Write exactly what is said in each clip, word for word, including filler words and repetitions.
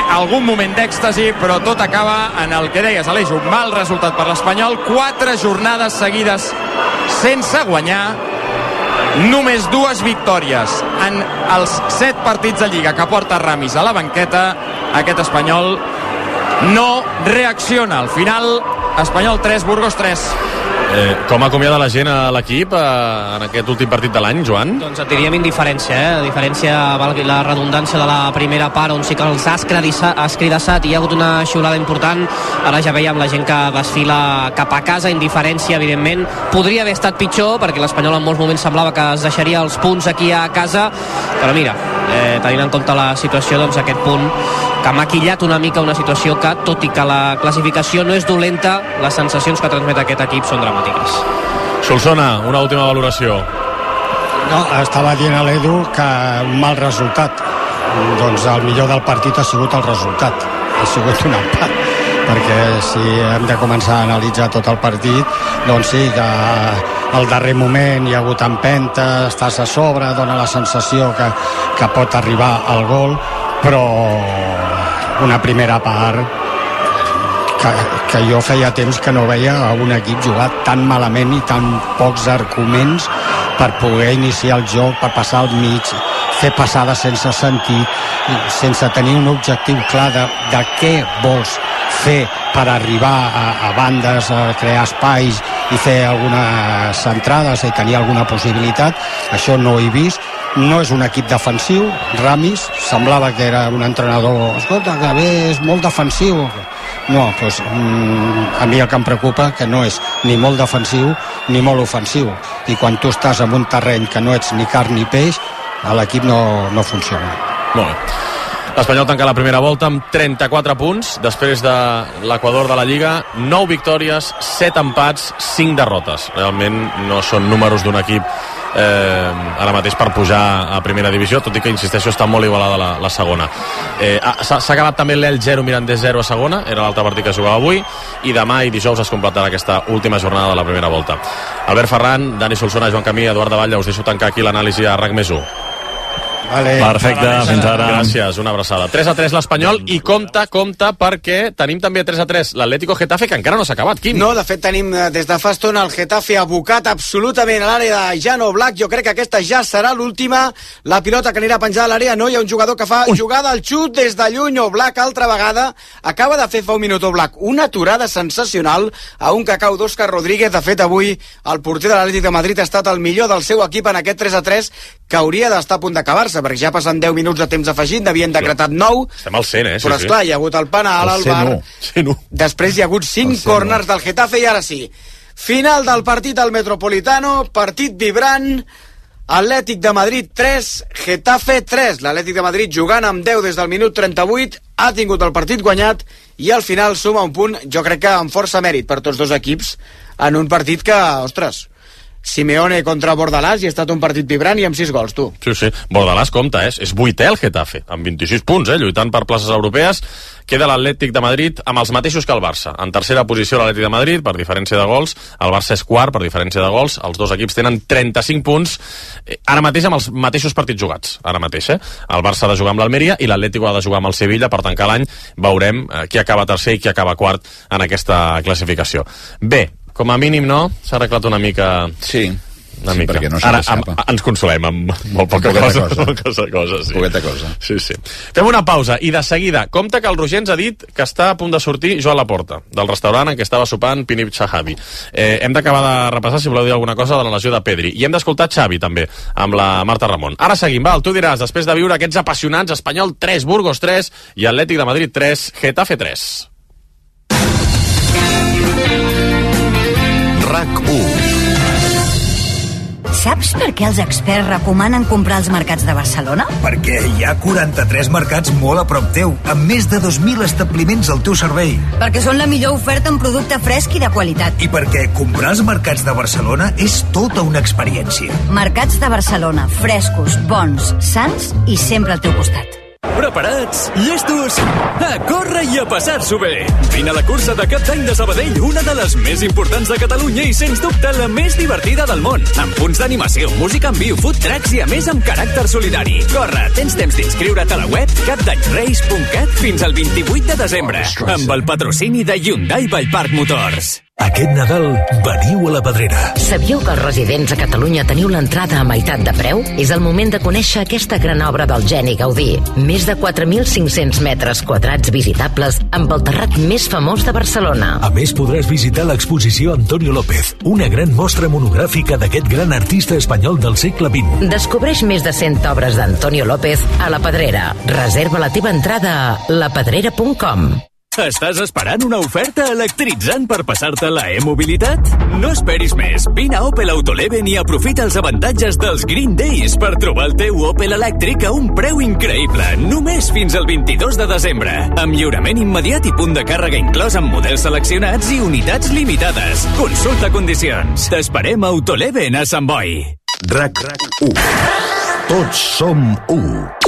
algun moment d'èxtasi, però tot acaba en el que deies, Aleix, un mal resultat per l'Espanyol, quatre jornades seguides sense guanyar, només dues victòries en els set partits de Lliga que porta Ramis a la banqueta. Aquest Espanyol no reacciona. Al final, Espanyol tres, Burgos tres. Eh, com acomiada la gent a l'equip eh, en aquest últim partit de l'any, Joan? Doncs et diríem indiferència, eh? Diferència, valgui la redundància de la primera part, on sí que els ha escridassat i hi ha hagut una xiulada important. Ara ja veiem la gent que desfila cap a casa, indiferència, evidentment. Podria haver estat pitjor, perquè l'Espanyol en molts moments semblava que es deixaria els punts aquí a casa, però mira, eh, tenint en compte la situació, doncs aquest punt que ha maquillat una mica una situació que, tot i que la classificació no és dolenta, les sensacions que transmet aquest equip són dramàtiques. Solsona, una última valoració. No, estava dient a l'Edu que un mal resultat. Doncs el millor del partit ha sigut el resultat. Ha sigut un empat. Perquè si hem de començar a analitzar tot el partit, doncs sí, que al darrer moment hi ha hagut empenta, estàs a sobre, dona la sensació que, que pot arribar al gol, però una primera part que, que jo feia temps que no veia a un equip jugar tan malament i tan pocs arguments per poder iniciar el joc, per passar al mig, fer passades sense sentit, sense tenir un objectiu clar de, de què vols fer per arribar a, a bandes, a crear espais i fer algunes entrades i tenir alguna possibilitat. Això no ho he vist. No és un equip defensiu. Ramis semblava que era un entrenador, escolta, que bé, és molt defensiu. No, doncs a mi el que em preocupa que no és ni molt defensiu ni molt ofensiu, i quan tu estàs en un terreny que no ets ni carn ni peix, l'equip no, no funciona. Molt bé. L'Espanyol tanca la primera volta amb trenta-quatre punts després de l'Equador de la Lliga, nou victòries, set empats, cinc derrotes. Realment no són números d'un equip eh, ara mateix per pujar a primera divisió, tot i que, insisteixo, està molt igualada la, la segona. Eh, s'ha, s'ha acabat també l'El zero Mirandés zero a segona, era l'altre partit que jugava avui, i demà i dijous es completarà aquesta última jornada de la primera volta. Albert Ferran, Dani Solsona, Joan Camí, Eduard Davalla, us deixo tancar aquí l'anàlisi a RAC més u. Vale. Perfecte, fins ara. Gràcies, una abraçada. tres a tres l'Espanyol, i compte, compte, perquè tenim també tres a tres l'Atlético Getafe, que encara no s'ha acabat, Quim. No, de fet tenim des de fa estona el Getafe abocat absolutament a l'àrea de Jano Black. Jo crec que aquesta ja serà l'última. La pilota que anirà penjada a l'àrea, no hi ha un jugador que fa Ui. jugada al xut des de lluny. Oblak altra vegada acaba de fer fa un minut Oblak una aturada sensacional a un Cacau d'Òscar Rodríguez. De fet, avui el porter de l'Atlètic de Madrid ha estat el millor del seu equip en aquest tres a tres, que hauria d'estar a punt d'acabar-se, perquè ja passen deu minuts de temps afegit, n'havien decretat nou. Estem al cent, eh? Sí, però esclar, sí. Hi ha hagut el penal, el bar. cent u. Després hi ha hagut cinc corners del Getafe, i ara sí. Final del partit al Metropolitano, partit vibrant. Atlètic de Madrid tres, Getafe tres. L'Atlètic de Madrid jugant amb deu des del minut trenta-vuit, ha tingut el partit guanyat i al final suma un punt, jo crec que amb força mèrit per tots dos equips, en un partit que, ostres, Simeone contra Bordalàs, i ha estat un partit vibrant i amb sis gols, tu. Sí, sí. Bordalàs compta, eh? És vuitè el Getafe, amb vint-i-sis punts, eh? Lluitant per places europees. Queda l'Atlètic de Madrid amb els mateixos que el Barça. En tercera posició l'Atlètic de Madrid, per diferència de gols. El Barça és quart, per diferència de gols. Els dos equips tenen trenta-cinc punts, eh, ara mateix amb els mateixos partits jugats. Ara mateix, eh? El Barça ha de jugar amb l'Almeria i l'Atlético ha de jugar amb el Sevilla. Per tancar l'any veurem eh, qui acaba tercer i qui acaba quart en aquesta classificació. Bé, com a mínim, no? S'ha arreglat una mica... Sí, una sí, mica. perquè no se Ara m'escapa. am, ens consolem amb molt poca cosa. cosa. Poca cosa, sí. Poqueta cosa. Sí, sí. Fem una pausa i de seguida, compte que el Roger ens ha dit que està a punt de sortir Joan Laporta, del restaurant en què estava sopant Pinip Chahabi. Eh, hem d'acabar de repassar, si voleu dir alguna cosa, de la lesió de Pedri. I hem d'escoltar Xavi, també, amb la Marta Ramon. Ara seguim, val, tu diràs, després de viure aquests apassionants, Espanyol tres, Burgos tres i Atlètic de Madrid tres, Getafe tres. RAC u. Saps per què els experts recomanen comprar als mercats de Barcelona? Perquè hi ha quaranta-tres mercats molt a prop teu, amb més de dos mil establiments al teu servei. Perquè són la millor oferta en producte fresc i de qualitat. I perquè comprar als mercats de Barcelona és tota una experiència. Mercats de Barcelona, frescos, bons, sants i sempre al teu costat. Preparats? Llestos? A córrer i a passar-s'ho bé! Vine a la cursa de Cap d'Any de Sabadell, una de les més importants de Catalunya i, sens dubte, la més divertida del món. Amb punts d'animació, música en viu, food trucks i, a més, amb caràcter solidari. Corre, tens temps d'inscriure't a la web capdanyrace punt cat fins al vint-i-vuit de desembre, amb el patrocini de Hyundai Vallpark Motors. Aquest Nadal veniu a la Pedrera. Sabíeu que els residents a Catalunya teniu l'entrada a meitat de preu? És el moment de conèixer aquesta gran obra del geni Gaudí. Més de quatre mil cinc-cents metres quadrats visitables amb el terrat més famós de Barcelona. A més, podràs visitar l'exposició Antonio López, una gran mostra monogràfica d'aquest gran artista espanyol del segle vint. Descobreix més de cent obres d'Antonio López a la Pedrera. Reserva la teva entrada a la pedrera punt com. Estàs esperant una oferta electritzant per passar-te a la e-mobilitat? No esperis més. Vine a Opel Autoleven i aprofita els avantatges dels Green Days per trobar el teu Opel elèctric a un preu increïble. Només fins al vint-i-dos de desembre. Amb lliurament immediat i punt de càrrega inclòs amb models seleccionats i unitats limitades. Consulta condicions. T'esperem a Autoleven a Sant Boi. RAC u. Tots som u.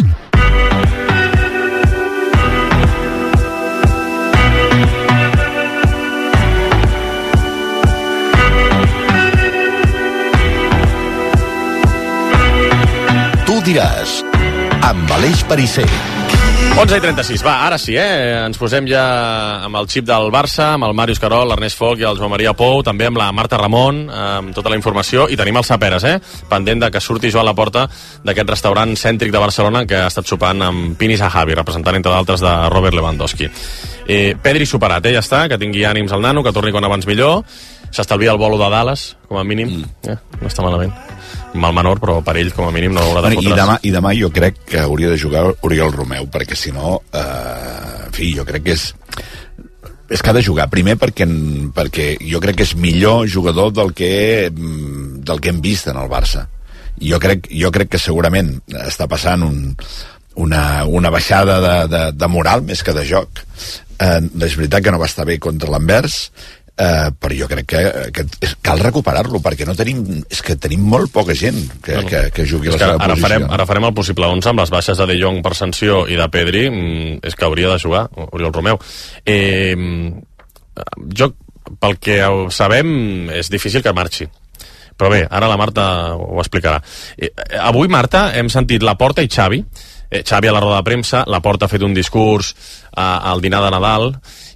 Tu diràs, amb Aleix Perisser. onze i trenta-sis, va, ara sí, eh? Ens posem ja amb el xip del Barça, amb el Màrius Carol, l'Ernest Foc i el Joan Maria Pou, també amb la Marta Ramon, amb tota la informació, i tenim el Saperes, eh? Pendent de que surti Joan Laporta d'aquest restaurant cèntric de Barcelona que ha estat sopant amb Pini Zahavi, representant, entre d'altres, de Robert Lewandowski. Eh, Pedri superat, eh? Ja està, que tingui ànims al nano, que torni quan abans millor, s'estalvia el bolo de Dallas, com a mínim, mm. eh? No està malament. Mal menor, però per ell com a mínim no haurà de bueno, i, demà, i demà jo crec que hauria de jugar Oriol Romeu, perquè si no eh, en fi, jo crec que és és que ha de jugar, primer perquè, perquè jo crec que és millor jugador del que del que hem vist en el Barça. Jo crec, jo crec que segurament està passant un, una, una baixada de, de, de moral més que de joc. Eh, és veritat que no va estar bé contra l'Anvers, Uh, però jo crec que, que és, cal recuperar-lo, perquè no tenim, és que tenim molt poca gent que, bueno, que, que jugui a la seva ara posició. Farem, ara farem el possible onze amb les baixes de De Jong per sanció i de Pedri, mm, és que hauria de jugar Oriol Romeu. Eh, jo, pel que sabem, és difícil que marxi, però bé, ara la Marta ho explicarà. Eh, avui, Marta, hem sentit Laporta i Xavi. eh, Xavi a la roda de premsa, Laporta ha fet un discurs eh, al dinar de Nadal,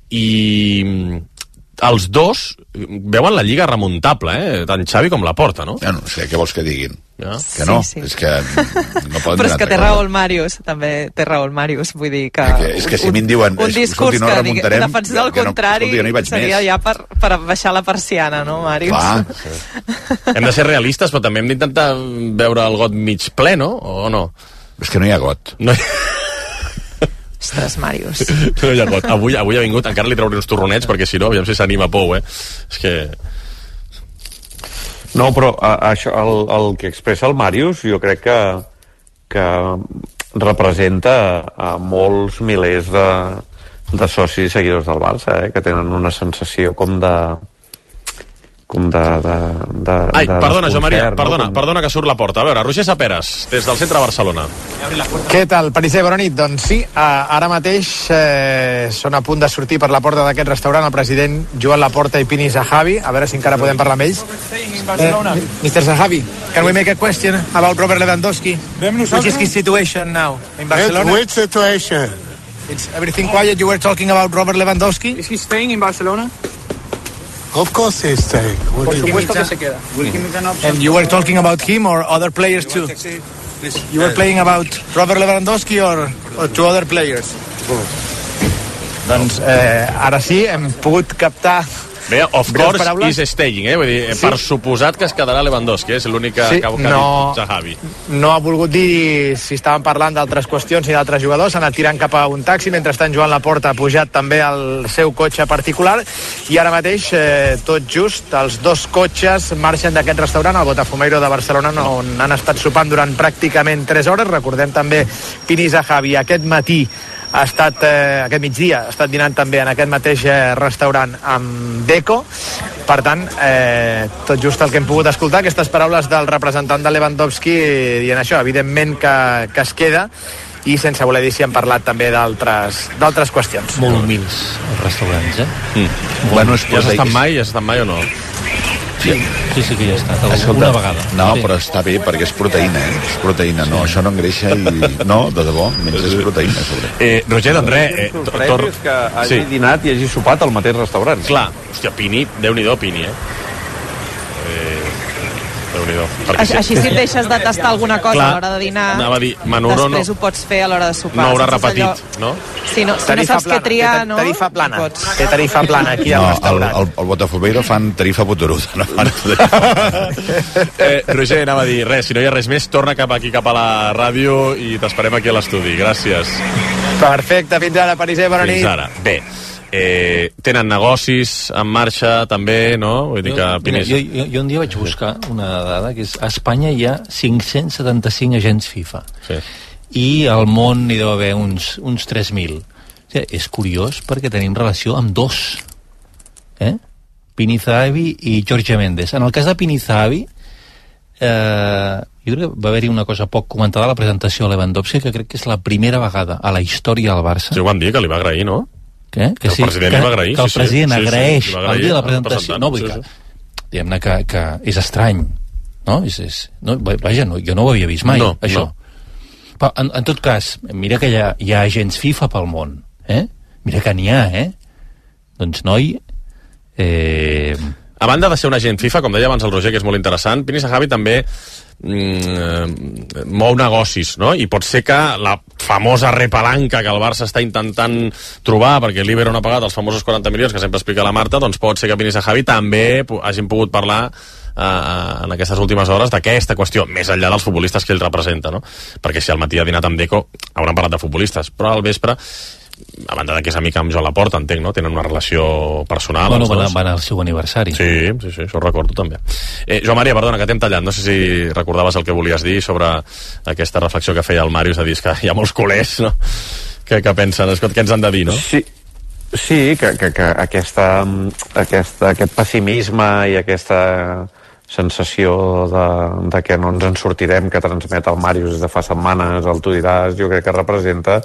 i els dos veuen la Lliga remuntable, eh? Tant Xavi com Laporta, no? Ja no sé, què vols que diguin? Ja? Que no, sí, sí. És que no poden però és que té cosa. raó el Màrius, també té raó el Màrius, vull dir que... que és que si a mi em diuen, un discurs no que defensés el contrari no, no seria més. ja per, per baixar la persiana, no, Màrius? Clar. Sí. Hem de ser realistes, però també hem d'intentar veure el got mig ple, no? O no? És que no hi ha got. No hi... Ostres, Màrius. No hi ha got. Avui, avui ha vingut, encara li trauré uns torronets, perquè si no, aviam si s'anima Pou, eh? És que... No, però a, a això, el, el que expressa el Màrius, jo crec que, que representa a molts milers de, de socis i seguidors del Barça, eh? Que tenen una sensació com de... com de... de, de Ai, de perdona, Joan Maria, no? perdona, Com... perdona que surt la porta. A veure, Roger Saperes, des del centre de Barcelona. Què tal, Perisser? Bona nit. Doncs sí, ara mateix eh, són a punt de sortir per la porta d'aquest restaurant el president Joan Laporta i Pini Zahavi. A veure si encara podem parlar amb ells. Eh, mister Zahavi, can we make a question about Robert Lewandowski? Which is his situation now in Barcelona? Which situation? It's everything quiet. You were talking about Robert Lewandowski. Is he staying in Barcelona? Of course he's staying. Por supuesto que se queda. And you were talking about him or other players too? You were playing about Robert Lewandowski or, or two other players? Doncs eh, ara sí, hem pogut captar... Bé, of course is staying, eh? Vull dir, sí. Per suposat que es quedarà Lewandowski, eh? És l'únic que, sí, que, que no, ha dit Zahavi. No ha volgut dir si estaven parlant d'altres qüestions i d'altres jugadors, s'ha anat tirant cap a un taxi, mentrestant Joan Laporta ha pujat també al seu cotxe particular, i ara mateix, eh, tot just, els dos cotxes marxen d'aquest restaurant, el Botafumeiro de Barcelona, on han estat sopant durant pràcticament tres hores. Recordem també Pini Zahavi aquest matí ha estat, eh, aquest migdia, ha estat dinant també en aquest mateix eh, restaurant amb Deco. Per tant, eh, tot just el que hem pogut escoltar, aquestes paraules del representant de Lewandowski dient això, evidentment que, que es queda, i sense voler dir si hem parlat també d'altres d'altres qüestions. Molt humils els restaurants, eh? Mm. Bueno, ja has estat mai? Has estat mai o no? Sí, sí, sí que ja he estat, Escolta, una vegada. No, sí. però està bé, perquè és proteïna, eh? És proteïna, no, això no engreixa i... No, de debò, menys és proteïna, sobre. Eh, Roger, doncs res... Eh, tor... és que hagi sí. dinat i hagi sopat al mateix restaurant. Clar, hòstia, Pini, Déu-n'hi-do, Pini, eh? eh Déu-n'hi-do. Així, així si et deixes de tastar alguna cosa Clar, a l'hora de dinar, anava a dir, Manolo després no, ho pots fer a l'hora de sopar. No haurà repetit, allò... no? Si no, si no saps què triar, no? Tarifa plana, no té tarifa plana aquí al no, restaurant. El, el, el Botafogueiro fan tarifa potoruda, no fan eh, Roger, anava a dir, res, si no hi ha res més, torna cap aquí, cap a la ràdio i t'esperem aquí a l'estudi. Gràcies. Perfecte, fins ara, Pariser, bona nit. Fins ara. Bé, eh, tenen negocis en marxa també, no? Vull dir que Pinés... jo, jo, jo un dia vaig buscar una dada que és a Espanya hi ha cinc-cents setanta-cinc agents FIFA sí. i al món hi deu haver uns, uns tres mil. O sigui, és curiós perquè tenim relació amb dos, eh? Pini Zahavi i Jorge Méndez. En el cas de Pini Zahavi, eh, jo crec que va haver-hi una cosa poc comentada a la presentació a Lewandowski, que crec que és la primera vegada a la història del Barça. Sí, ho van dir, que li va agrair, no? Que, que, que sí, el president que, li va agrair. Que el sí, president sí, agraeix sí, sí, el dia de la presentació. No, vull sí, que, sí. diguem-ne que, que és estrany, no? És, és, no vaja, no, jo no ho havia vist mai, no, això. No. Però, en, en tot cas, mira que hi ha, hi ha agents FIFA pel món, eh? Mira que n'hi ha, eh? Doncs, noi... Eh... A banda de ser un agent FIFA, com deia abans el Roger, que és molt interessant, Pini Zahavi també mm, mou negocis, no? I pot ser que la famosa repalanca que el Barça està intentant trobar, perquè l'Ibero no ha pagat els famosos quaranta milions que sempre explica la Marta, doncs pot ser que Pini Zahavi també hagin pogut parlar eh, en aquestes últimes hores d'aquesta qüestió, més enllà dels futbolistes que ell representa, no? Perquè si al matí ha dinat amb Deco hauran parlat de futbolistes, però al vespre, a banda de que és amic amb Joan Laporta, entenc, no? Tenen una relació personal. Bueno, van, van al seu aniversari. Sí, sí, sí, això ho recordo també. Eh, Joan Maria, perdona, que t'hem tallat. No sé si recordaves el que volies dir sobre aquesta reflexió que feia el Màrius, de dir que hi ha molts culers, no? Que, que pensen, què ens han de dir, no? Sí, sí que, que, que aquesta, aquesta, aquest pessimisme i aquesta sensació de, de que no ens en sortirem que transmet el Màrius des de fa setmanes, el tu diràs, jo crec que representa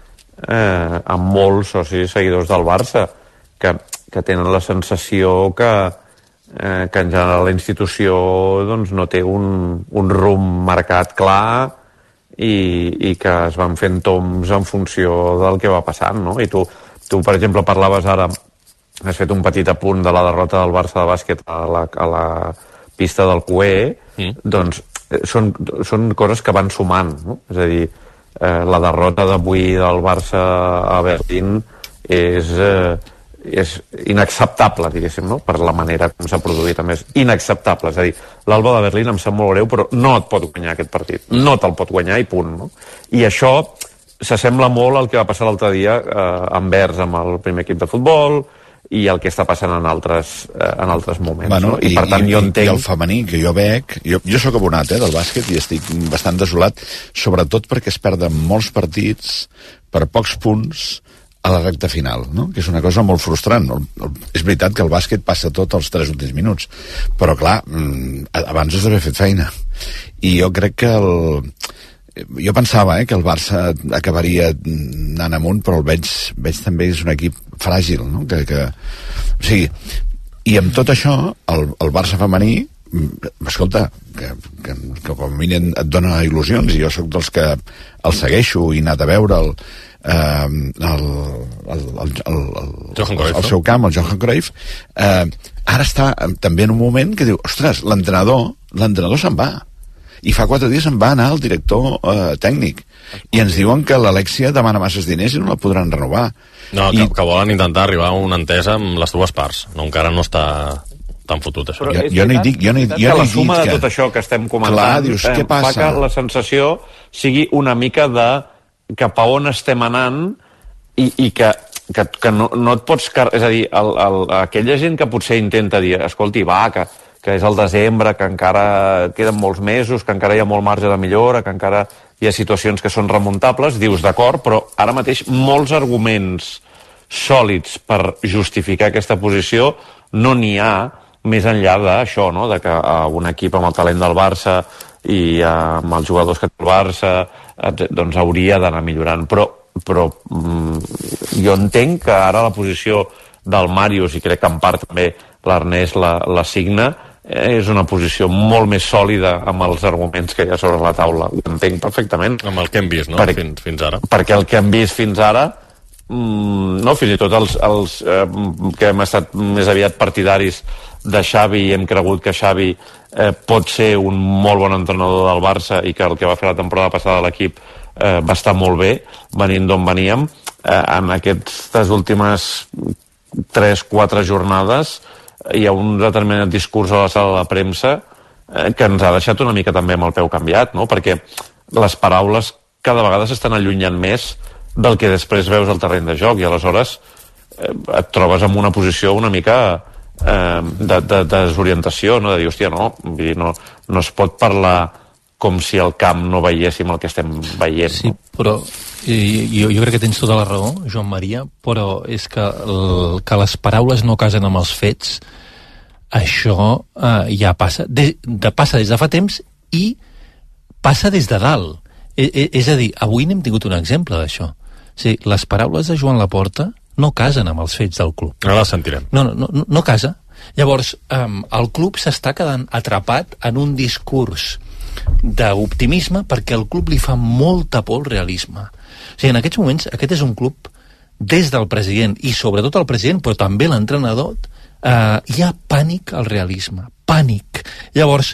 Eh, amb molts socis seguidors del Barça que, que tenen la sensació que, eh, que en general la institució doncs, no té un, un rumb marcat clar i, i que es van fent toms en funció del que va passant, no? I tu, tu per exemple parlaves ara, has fet un petit apunt de la derrota del Barça de bàsquet a la, a la pista del Cué, mm. doncs eh, són, són coses que van sumant, no? És a dir, Eh, la derrota d'avui del Barça a Berlín és, eh, és inacceptable, diguéssim, no? Per la manera com s'ha produït, a més, inacceptable. És a dir, l'Alba de Berlín em sap molt greu, però no et pot guanyar aquest partit. No te'l pot guanyar i punt, no? I això s'assembla molt al que va passar l'altre dia eh, a Anvers amb el primer equip de futbol i el que està passant en altres, eh, en altres moments. Bueno, no? I, i, per tant, i, jo entenc... I el femení, que jo veig... Jo, jo sóc abonat eh, del bàsquet i estic bastant desolat, sobretot perquè es perden molts partits per pocs punts a la recta final, no? Que és una cosa molt frustrant. El, el, és veritat que el bàsquet passa tot els tres últims minuts, però clar, abans has d'haver fet feina. I jo crec que el... Jo pensava eh, que el Barça acabaria anant amunt, però el veig, veig també és un equip fràgil, no? Que, que, o sigui, i amb tot això, el, el Barça femení, escolta, que, que, que com a mínim et dona il·lusions, i jo sóc dels que el segueixo i he anat a veure'l eh, el, el, el, el, el, el, el seu camp, el Johan Cruyff, eh, ara està també en un moment que diu, ostres, l'entrenador, l'entrenador se'n va. I fa quatre dies em va anar el director eh, tècnic i ens diuen que l'Alexia demana masses diners i no la podran renovar. No, I... que, que volen intentar arribar a una entesa amb les dues parts. No, encara no està tan fotut, això. Jo, jo no hi dic, jo no hi, jo no la hi suma dic de que... tot això que estem comentant Clar, dius, eh, què passa? fa que la sensació sigui una mica de cap a on estem anant i, i que, que, que no, no et pots... Car... És a dir, el, el, aquella gent que potser intenta dir, escolti, va, que que és el desembre, que encara queden molts mesos, que encara hi ha molt marge de millora, que encara hi ha situacions que són remuntables, dius d'acord, però ara mateix molts arguments sòlids per justificar aquesta posició no n'hi ha més enllà d'això, no? De que uh, un equip amb el talent del Barça i uh, amb els jugadors que té el Barça doncs hauria d'anar millorant, però, però mm, jo entenc que ara la posició del Màrius, i crec que en part també l'Ernest la, la signa, és una posició molt més sòlida amb els arguments que hi ha sobre la taula. Ho entenc perfectament. Amb el que hem vist, no? Per, fins, fins ara. Perquè el que hem vist fins ara, mmm, no, fins i tot els, els eh, que hem estat més aviat partidaris de Xavi i hem cregut que Xavi eh, pot ser un molt bon entrenador del Barça i que el que va fer la temporada passada a l'equip eh, va estar molt bé, venint d'on veníem, eh, en aquestes últimes tres quatre jornades hi ha un determinat discurs a la sala de premsa eh, que ens ha deixat una mica també amb el peu canviat, no? Perquè les paraules cada vegada s'estan allunyant més del que després veus al terreny de joc i aleshores eh, et trobes en una posició una mica eh, de, de, de desorientació, no? De dir, hòstia, no, vull dir, no, no es pot parlar com si al camp no veiéssim el que estem veient. Sí, no? Però jo, jo crec que tens tota la raó, Joan Maria, però és que, el, que les paraules no casen amb els fets, això eh, ja passa, de, de, passa des de fa temps i passa des de dalt. E, e, és a dir, avui n'hem tingut un exemple d'això. O sigui, les paraules de Joan Laporta no casen amb els fets del club. Ara les sentirem. No, no, no, no casa. Llavors, eh, el club s'està quedant atrapat en un discurs d'optimisme perquè al club li fa molta por el realisme. O sigui, en aquests moments, aquest és un club des del president, i sobretot el president, però també l'entrenador, eh, hi ha pànic al realisme. Pànic. Llavors,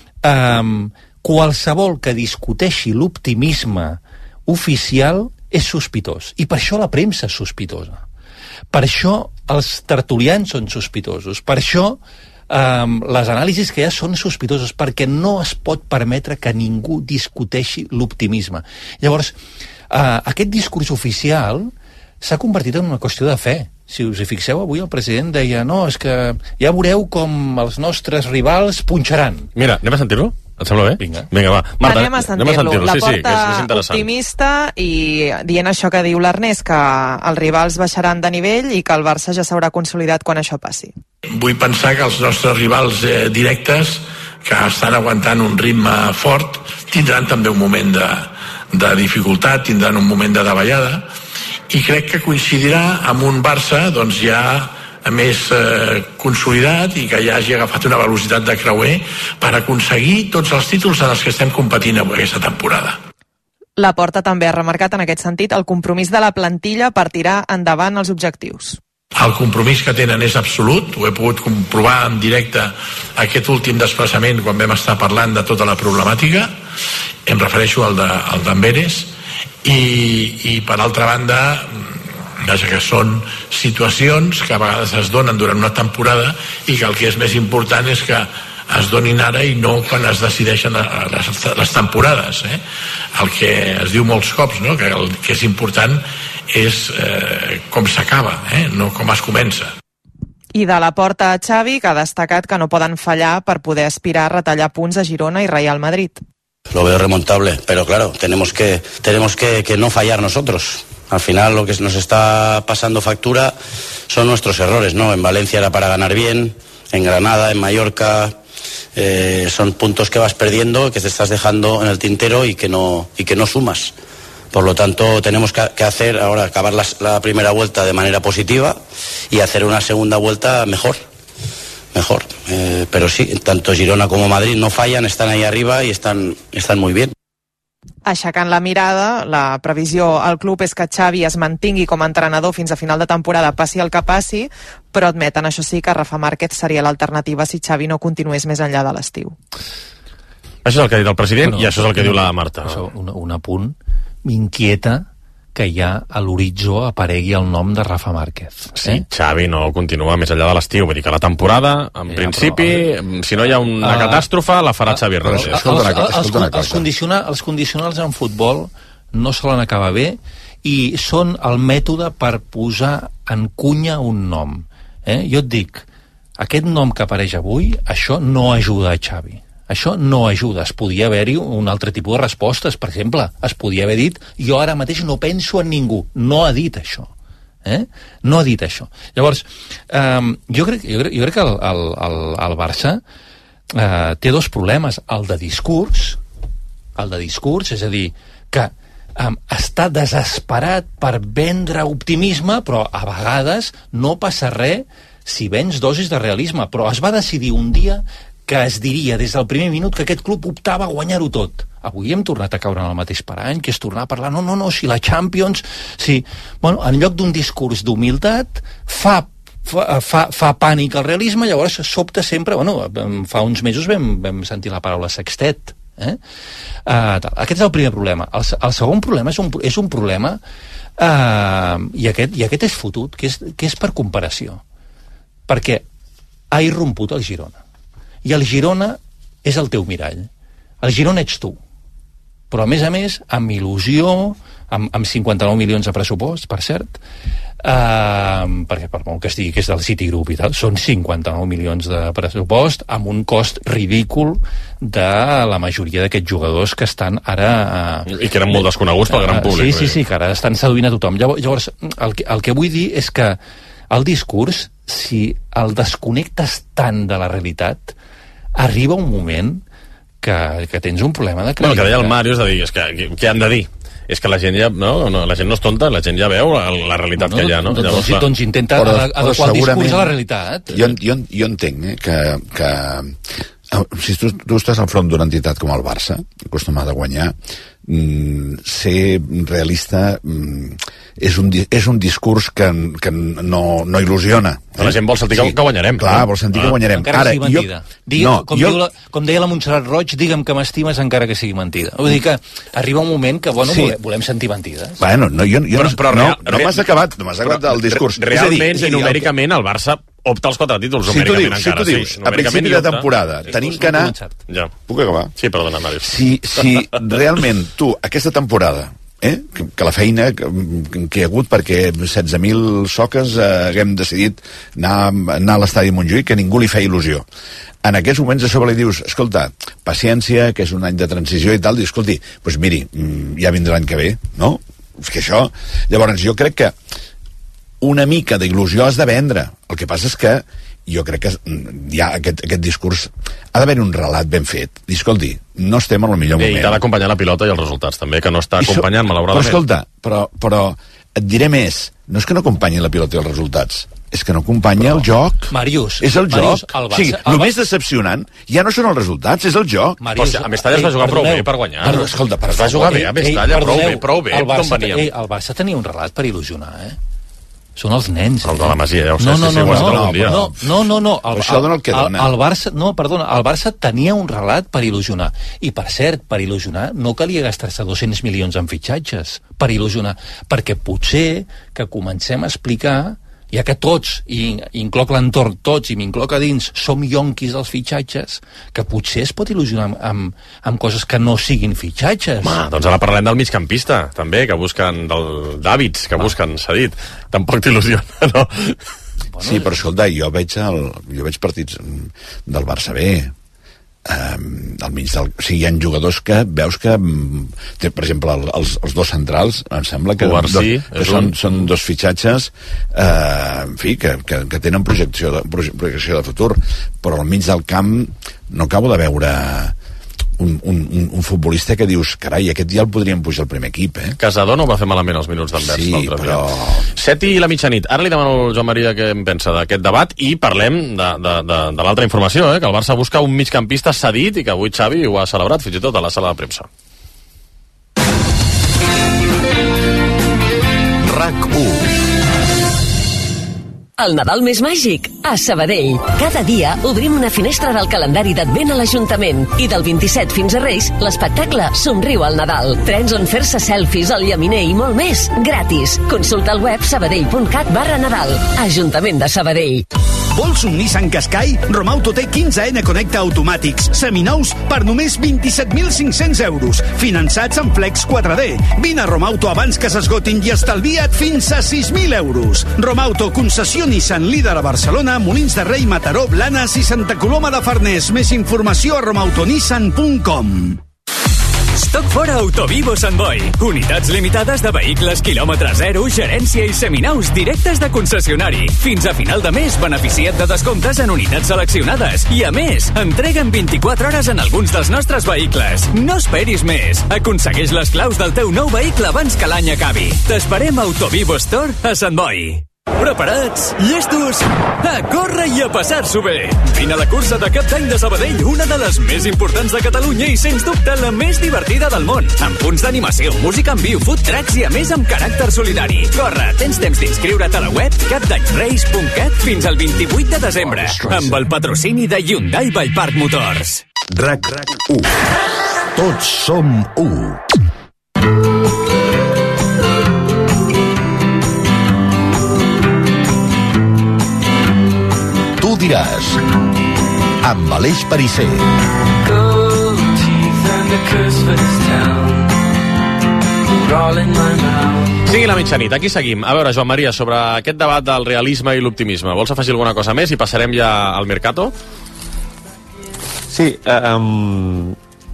eh, qualsevol que discuteixi l'optimisme oficial és sospitós. I per això la premsa és sospitosa. Per això els tertulians són sospitosos. Per això Um, les anàlisis que hi ha són sospitoses, perquè no es pot permetre que ningú discuteixi l'optimisme. Llavors, uh, aquest discurs oficial s'ha convertit en una qüestió de fe. Si us hi fixeu, avui el president deia no, és que ja veureu com els nostres rivals punxaran. Mira, anem a sentir-lo? Et sembla bé? Vinga. Vinga, va. Marta, anem a sentir-lo. sentir la sí, porta sí, que és, és interessant. optimista i dient això que diu l'Ernest, que els rivals baixaran de nivell i que el Barça ja s'haurà consolidat quan això passi. Vull pensar que els nostres rivals eh, directes, que estan aguantant un ritme fort, tindran també un moment de, de dificultat, tindran un moment de davallada, i crec que coincidirà amb un Barça doncs, ja més eh, consolidat i que ja hagi agafat una velocitat de creuer per aconseguir tots els títols en els que estem competint avui aquesta temporada. Laporta també ha remarcat en aquest sentit el compromís de la plantilla per tirar endavant els objectius. El compromís que tenen és absolut, ho he pogut comprovar en directe aquest últim desplaçament quan vam estar parlant de tota la problemàtica, em refereixo al d'Amberes, i, i per altra banda, vaja, que són situacions que a vegades es donen durant una temporada i que el que és més important és que es donin ara i no quan es decideixen les, les temporades. Eh? El que es diu molts cops, no? Que el que és important és eh, com s'acaba, eh? No com es comença. I de la porta a Xavi, que ha destacat que no poden fallar per poder aspirar a retallar punts a Girona i Real Madrid. Lo veo remontable, pero claro, tenemos que, tenemos que, que no fallar nosotros. Al final lo que nos está pasando factura son nuestros errores, ¿no? En Valencia era para ganar bien, en Granada, en Mallorca, eh, son puntos que vas perdiendo, que te estás dejando en el tintero y que no, y que no sumas. Por lo tanto, tenemos que, que hacer ahora, acabar la, la primera vuelta de manera positiva y hacer una segunda vuelta mejor. Mejor. Eh, pero sí, tanto Girona como Madrid no fallan, están ahí arriba y están, están muy bien. Aixecant la mirada, la previsió al club és que Xavi es mantingui com a entrenador fins a final de temporada, passi el que passi, però admeten, això sí, que Rafa Márquez seria l'alternativa si Xavi no continués més enllà de l'estiu. Això és el que ha dit el president bueno, i això és el que diu la Marta. Això, un, un apunt. M'inquieta que ja a l'horitzó aparegui el nom de Rafa Márquez. Sí, eh? Xavi no continua més enllà de l'estiu, vull dir que la temporada, en ja, principi, però, si no hi ha una uh, escatàstrofe, la farà uh, Xavi Hernández. Els, els, els, els, els, condiciona, els condicionals en futbol no solen acabar bé i són el mètode per posar en cunya un nom. Eh? Jo et dic, aquest nom que apareix avui, això no ajuda a Xavi. Això no ajuda. Es podia haver-hi un altre tipus de respostes. Per exemple, es podia haver dit jo ara mateix no penso en ningú. No ha dit això. Eh? No ha dit això. Llavors, eh, jo, crec, jo, crec, jo crec que el, el, el, el Barça eh, té dos problemes. El de discurs, el de discurs, és a dir, que um, està desesperat per vendre optimisme, però a vegades no passa res si vens dosis de realisme, però es va decidir un dia que es diria des del primer minut que aquest club optava a guanyar-ho tot. Avui hem tornat a caure en el mateix parany, que és tornar a parlar, no, no, no, si la Champions... Si... Bueno, en lloc d'un discurs d'humilitat, fa, fa, fa, fa pànic al realisme, llavors sobta sempre... Bueno, fa uns mesos vam, vam sentir la paraula sextet. Eh? Uh, aquest és el primer problema. El, el segon problema és un, és un problema uh, i, aquest, i aquest és fotut, que és, que és per comparació. Perquè ha irromput el Girona. I el Girona és el teu mirall. El Girona ets tu. Però, a més a més, amb il·lusió, amb, amb cinquanta-nou milions de pressupost, per cert, eh, perquè per molt que es digui que és del Citigroup i tal, són cinquanta-nou milions de pressupost amb un cost ridícul de la majoria d'aquests jugadors que estan ara... Eh, I que eren molt desconeguts pel gran públic. Sí, sí, sí, que ara estan seduint a tothom. Llavors, el que, el que vull dir és que el discurs, si el desconnectes tant de la realitat, arriba un moment que, que tens un problema de credibilitat. Bueno, que deia el Mario, és de dir, és que, què han de dir? És que la gent ja, no, no, la gent no és tonta, la gent ja veu la, la realitat no, que hi ha, no? Doncs, Llavors, doncs, doncs intenta però, adequar però el discurs a la realitat. Jo, jo, jo entenc eh, que, que si tu, tu estàs al front d'una entitat com el Barça, acostumada a guanyar, mm, ser realista mm, és, un, és un discurs que, que no, no il·lusiona. Eh? La gent vol sentir sí. que guanyarem. Clar, vol sentir ah. que guanyarem. Encara Ara, que sigui mentida. Jo, Digue, no, com, jo... diu la, com deia la Montserrat Roig, digue'm que m'estimes encara que sigui mentida. Vull dir que arriba un moment que, bueno, sí. volem, volem sentir mentides. Bueno, no, jo, jo però, no, però no, real, no m'has acabat, no m'has acabat el discurs. Realment, i numèricament, el Barça opta als quatre títols, si numèricament dius, encara. Si tu dius, sí, a principi de temporada, sí, tenim que anar... Ja. Puc acabar? Sí, perdona, Màrius. Si, si realment tu, aquesta temporada, eh, que, que la feina que, que hi ha hagut perquè setze mil soques eh, haguem decidit anar, anar a l'estadi Montjuïc, que ningú li feia il·lusió. En aquests moments a sobre li dius, escolta, paciència, que és un any de transició i tal, i escolti, doncs miri, ja vindrà l'any que ve, no? És que això... Llavors, jo crec que una mica d'il·lusió has de vendre. El que passa és que jo crec que hi ha aquest, aquest discurs... Ha d'haver un relat ben fet. I, escolti, no estem en el millor Bé, moment. I t'ha d'acompanyar la pilota i els resultats, també, que no està acompanyant, malauradament. Però, escolta, però, però et diré més. No és que no acompanyi la pilota i els resultats, és que no acompanya el joc. Màrius, és el Màrius, joc. el Barça, o sigui, el, el més decepcionant ja no són els resultats, és el joc. Màrius, però, a Mestalla es va jugar prou bé per guanyar. Però, escolta, per es va jugar bé a Mestalla, prou bé, prou bé. El Barça, ei, el Barça tenia un relat per il·lusionar, eh? Són els nens. El de la Masia, ja ho sé. No, no, sí, no, sí, no, no, no, no, no, no, no. El, això dona el que dona. El, el Barça, no, perdona, el Barça tenia un relat per il·lusionar. I, per cert, per il·lusionar no calia gastar-se dos-cents milions en fitxatges per il·lusionar, perquè potser que comencem a explicar, ja que tots, i incloc l'entorn, tots, i m'incloc a dins, som yonquis dels fitxatges, que potser es pot il·lusionar amb, amb, amb coses que no siguin fitxatges. Ma, doncs ara parlem del migcampista, també, que busquen, del d'hàbits, que busquen, s'ha dit. Tampoc t'il·lusiona, no? Bueno, sí, però escolta, jo veig, el, jo veig partits del Barça B, Um, al mig del... O sigui, hi ha jugadors que veus que té, per exemple, el, els, els dos centrals em sembla que, Guarsí, dos, que són, un... són dos fitxatges uh, en fi, que, que, que tenen projecció de, projecció de futur, però al mig del camp no acabo de veure un, un, un, un futbolista que dius, carai, aquest dia el podríem pujar al primer equip, eh? Casador no va fer malament els minuts d'envers. Sí, però... set i la mitjanit. Ara li demano al Joan Maria què en pensa d'aquest debat i parlem de, de, de, de l'altra informació, eh? Que el Barça busca un migcampista cedit i que avui Xavi ho ha celebrat fins i tot a la sala de premsa. RAC u. El Nadal més màgic, a Sabadell. Cada dia obrim una finestra del calendari d'Advent a l'Ajuntament i del vint-i-set fins a Reis, l'espectacle Somriu al Nadal. Trens on fer-se selfies, al llaminer i molt més, gratis. Consulta el web sabadell.cat barra Nadal. Ajuntament de Sabadell. Vols un Nissan Qashqai? Romauto té quinze ene Connecta automàtics, seminous per només vint-i-set mil cinc-cents euros, finançats en Flex quatre D. Vine a Romauto abans que s'esgotin i estalvia't fins a sis mil euros. Romauto, concessió Nissan líder a Barcelona, Molins de Rei, Mataró, Blanes i Santa Coloma de Farners. Més informació a romautonissan punt com. estoc fora Autovivo Sant Boi. Unitats limitades de vehicles quilòmetre zero, gerència i seminaus directes de concessionari. Fins a final de mes, beneficia't de descomptes en unitats seleccionades. I a més, entreguen vint-i-quatre hores en alguns dels nostres vehicles. No esperis més. Aconsegueix les claus del teu nou vehicle abans que l'any acabi. T'esperem a Autovivo Store a Sant Boi. Preparats? Llestos? A córrer i a passar-s'ho bé! Vine a la cursa de cap d'any de Sabadell, una de les més importants de Catalunya i, sens dubte, la més divertida del món. Amb punts d'animació, música en viu, food trucks i, a més, amb caràcter solidari. Corre, tens temps d'inscriure't a la web cap d'any race punt cat fins al vint-i-vuit de desembre, amb el patrocini de Hyundai Vallpark Motors. RAC u. Tots som u. Tu diràs, amb Aleix Perisser. Sigui la mitjanit, aquí seguim. A veure, Joan Maria, sobre aquest debat del realisme i l'optimisme, vols afegir alguna cosa més i passarem ja al Mercato? Sí, um,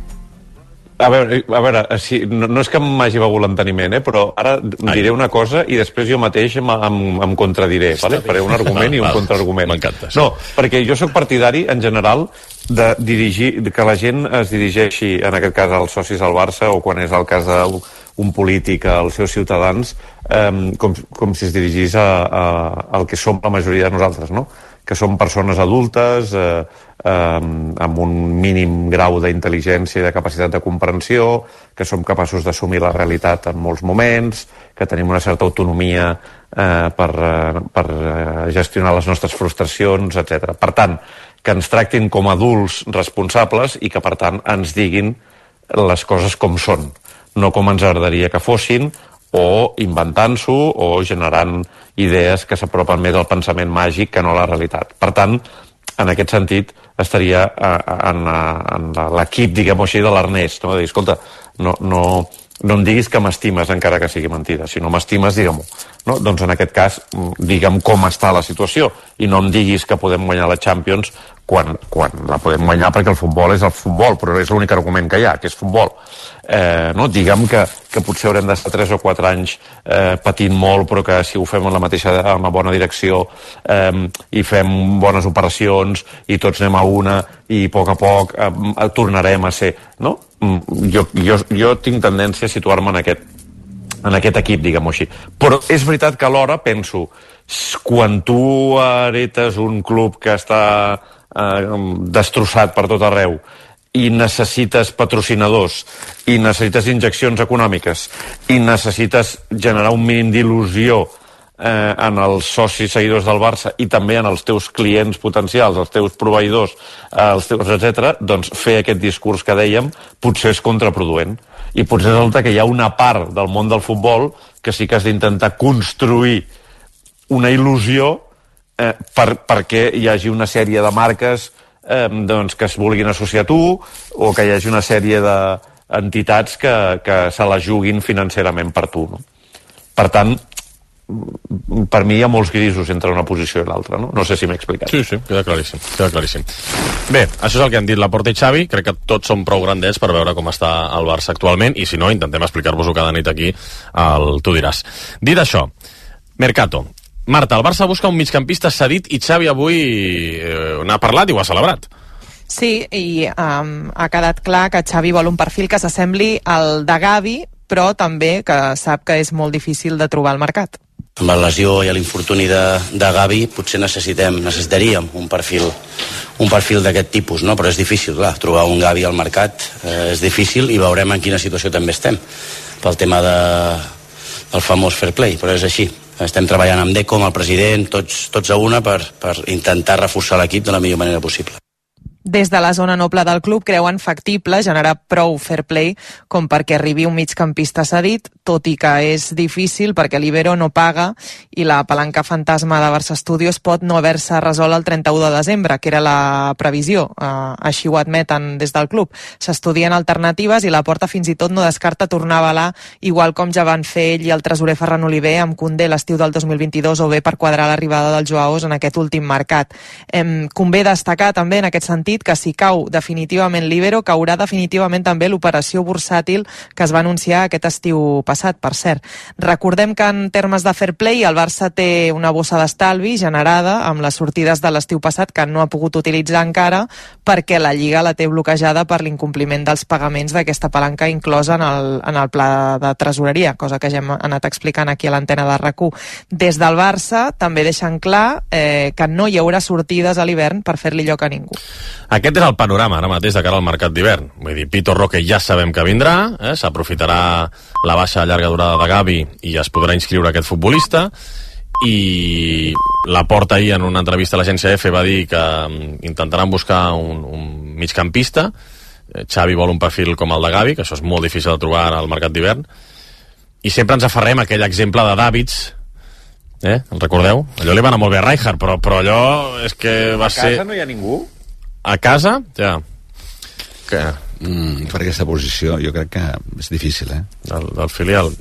a veure, a veure si, no, no és que m'hagi begut l'enteniment, eh, però ara Ai. diré una cosa i després jo mateix em, em, em contradiré, vale? Faré un argument i un contraargument. M'encanta. Sí. No, perquè jo sóc partidari, en general, de dirigir, de que la gent es dirigeixi, en aquest cas, als socis al Barça, o quan és el cas d'un polític, als seus ciutadans, eh, com, com si es dirigís a, a, al que som la majoria de nosaltres, no? Que som persones adultes, eh, eh, amb un mínim grau d'intel·ligència i de capacitat de comprensió, que som capaços d'assumir la realitat en molts moments, que tenim una certa autonomia eh, per, eh, per gestionar les nostres frustracions, etcètera. Per tant, que ens tractin com a adults responsables i que, per tant, ens diguin les coses com són, no com ens agradaria que fossin, o inventant-s'ho o generant idees que s'apropen més al pensament màgic que no a la realitat. Per tant, en aquest sentit, estaria en, en l'equip, diguem-ho així, de l'Ernest, no? De dir, escolta, no, no, no em diguis que m'estimes encara que sigui mentida. Si no m'estimes, digue-m'ho. No? Doncs en aquest cas, digue'm com està la situació i no em diguis que podem guanyar la Champions quan, quan la podem guanyar perquè el futbol és el futbol, però és l'únic argument que hi ha, que és futbol. Eh, no? Digue'm que, que potser haurem d'estar tres o quatre anys eh, patint molt, però que si ho fem en la mateixa, en la bona direcció eh, i fem bones operacions i tots anem a una i a poc a poc eh, tornarem a ser, no? Jo, jo, jo tinc tendència a situar-me en aquest, en aquest equip, diguem-ho així. Però és veritat que alhora penso, quan tu heretes un club que està eh, destrossat per tot arreu i necessites patrocinadors, i necessites injeccions econòmiques, i necessites generar un mínim d'il·lusió eh, en els socis seguidors del Barça i també en els teus clients potencials, els teus proveïdors, eh, els teus, etcètera, doncs fer aquest discurs que dèiem potser és contraproduent. I potser resulta que hi ha una part del món del futbol que sí que has d'intentar construir una il·lusió eh, per, perquè hi hagi una sèrie de marques Eh, doncs que es vulguin associar a tu o que hi hagi una sèrie d'entitats que, que se la juguin financerament per tu, no? Per tant, per mi hi ha molts grisos entre una posició i l'altra, no? No sé si m'he explicat. Sí, sí, queda claríssim, queda claríssim. Bé, això és el que han dit Laporta i Xavi. Crec que tots som prou grandets per veure com està el Barça actualment i si no, intentem explicar-vos-ho cada nit aquí al Tu diràs. Dit això, Mercato. Marta, el Barça busca un migcampista cedit i Xavi avui eh, n'ha parlat i ho ha celebrat. Sí, i um, ha quedat clar que Xavi vol un perfil que s'assembli al de Gavi, però també que sap que és molt difícil de trobar al mercat. Amb la lesió i l'infortuni de, de Gavi potser necessitem, necessitaríem un perfil un perfil d'aquest tipus, no? Però és difícil, clar, trobar un Gavi al mercat eh, és difícil i veurem en quina situació també estem pel tema de, del famós fair play, però és així. Estem treballant amb Deco, amb el president, tots, tots a una per, per intentar reforçar l'equip de la millor manera possible. Des de la zona noble del club creuen factible generar prou fair play com perquè arribi un migcampista cedit, tot i que és difícil perquè l'Ibero no paga i la palanca fantasma de Barça Studios pot no haver-se resolt el trenta-u de desembre, que era la previsió. Uh, així ho admeten des del club. S'estudien alternatives i la Porta fins i tot no descarta tornar a avalar, igual com ja van fer ell i el tresorer Ferran Oliver amb Koundé l'estiu del dos mil vint-i-dos o bé per quadrar l'arribada del Joaos en aquest últim mercat. Em, convé destacar també en aquest sentit dit que si cau definitivament l'Ibero, caurà definitivament també l'operació bursàtil que es va anunciar aquest estiu passat, per cert. Recordem que en termes de fair play el Barça té una bossa d'estalvi generada amb les sortides de l'estiu passat que no ha pogut utilitzar encara perquè la Lliga la té bloquejada per l'incompliment dels pagaments d'aquesta palanca inclosa en el, en el pla de tresoreria, cosa que ja hem anat explicant aquí a l'antena de R A C u. Des del Barça també deixen clar eh, que no hi haurà sortides a l'hivern per fer-li lloc a ningú. Aquest és el panorama ara mateix de cara al mercat d'hivern. Vull dir, Pito Roque ja sabem que vindrà, eh? S'aprofitarà la baixa a llarga durada de Gavi i es podrà inscriure aquest futbolista, i Laporta ahir en una entrevista a l'agència F va dir que intentaran buscar un, un migcampista. Xavi vol un perfil com el de Gavi, que això és molt difícil de trobar al mercat d'hivern, i sempre ens aferrem a aquell exemple de Davids, eh? El recordeu? Allò li va anar molt bé a Rijkaard, però, però allò és que va ser... A casa no hi ha ningú? A casa, ja. Que... Mm, per aquesta posició jo crec que és difícil, eh? Del, del filial.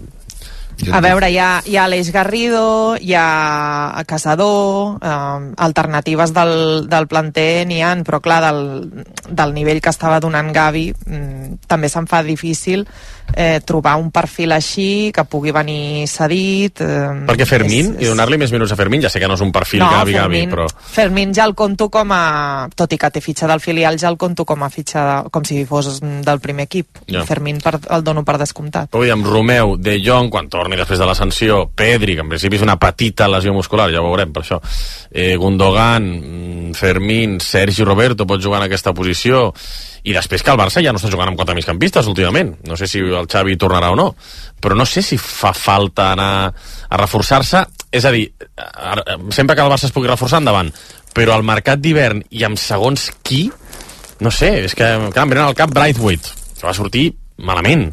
A veure, hi ha, hi ha Aleix Garrido, hi ha Casador, eh, alternatives del, del planter n'hi ha, però clar, del, del nivell que estava donant Gavi mm, també se'n fa difícil eh, trobar un perfil així que pugui venir cedit. Eh, Perquè Fermín, és, és... i donar-li més minuts a Fermín, ja sé que no és un perfil no, Gavi, Fermín, Gavi, però... Fermín ja el conto com a... Tot i que té fitxa del filial, ja el conto com a fitxa de, com si fos del primer equip. Ja. Fermín per, el dono per descomptat. Però amb Romeu, De Jong, quan torni després de la sanció, Pedri, que en principi és una petita lesió muscular, ja ho veurem per això, eh, Gundogan, Fermín, Sergi Roberto pot jugar en aquesta posició, i després que el Barça ja no està jugant amb quatre migcampistes últimament, no sé si el Xavi tornarà o no, però no sé si fa falta anar a reforçar-se, és a dir, sempre que el Barça es pugui reforçar endavant, però al mercat d'hivern i amb segons qui, no sé, és que clar, em venen al cap Braithwaite, que va sortir malament.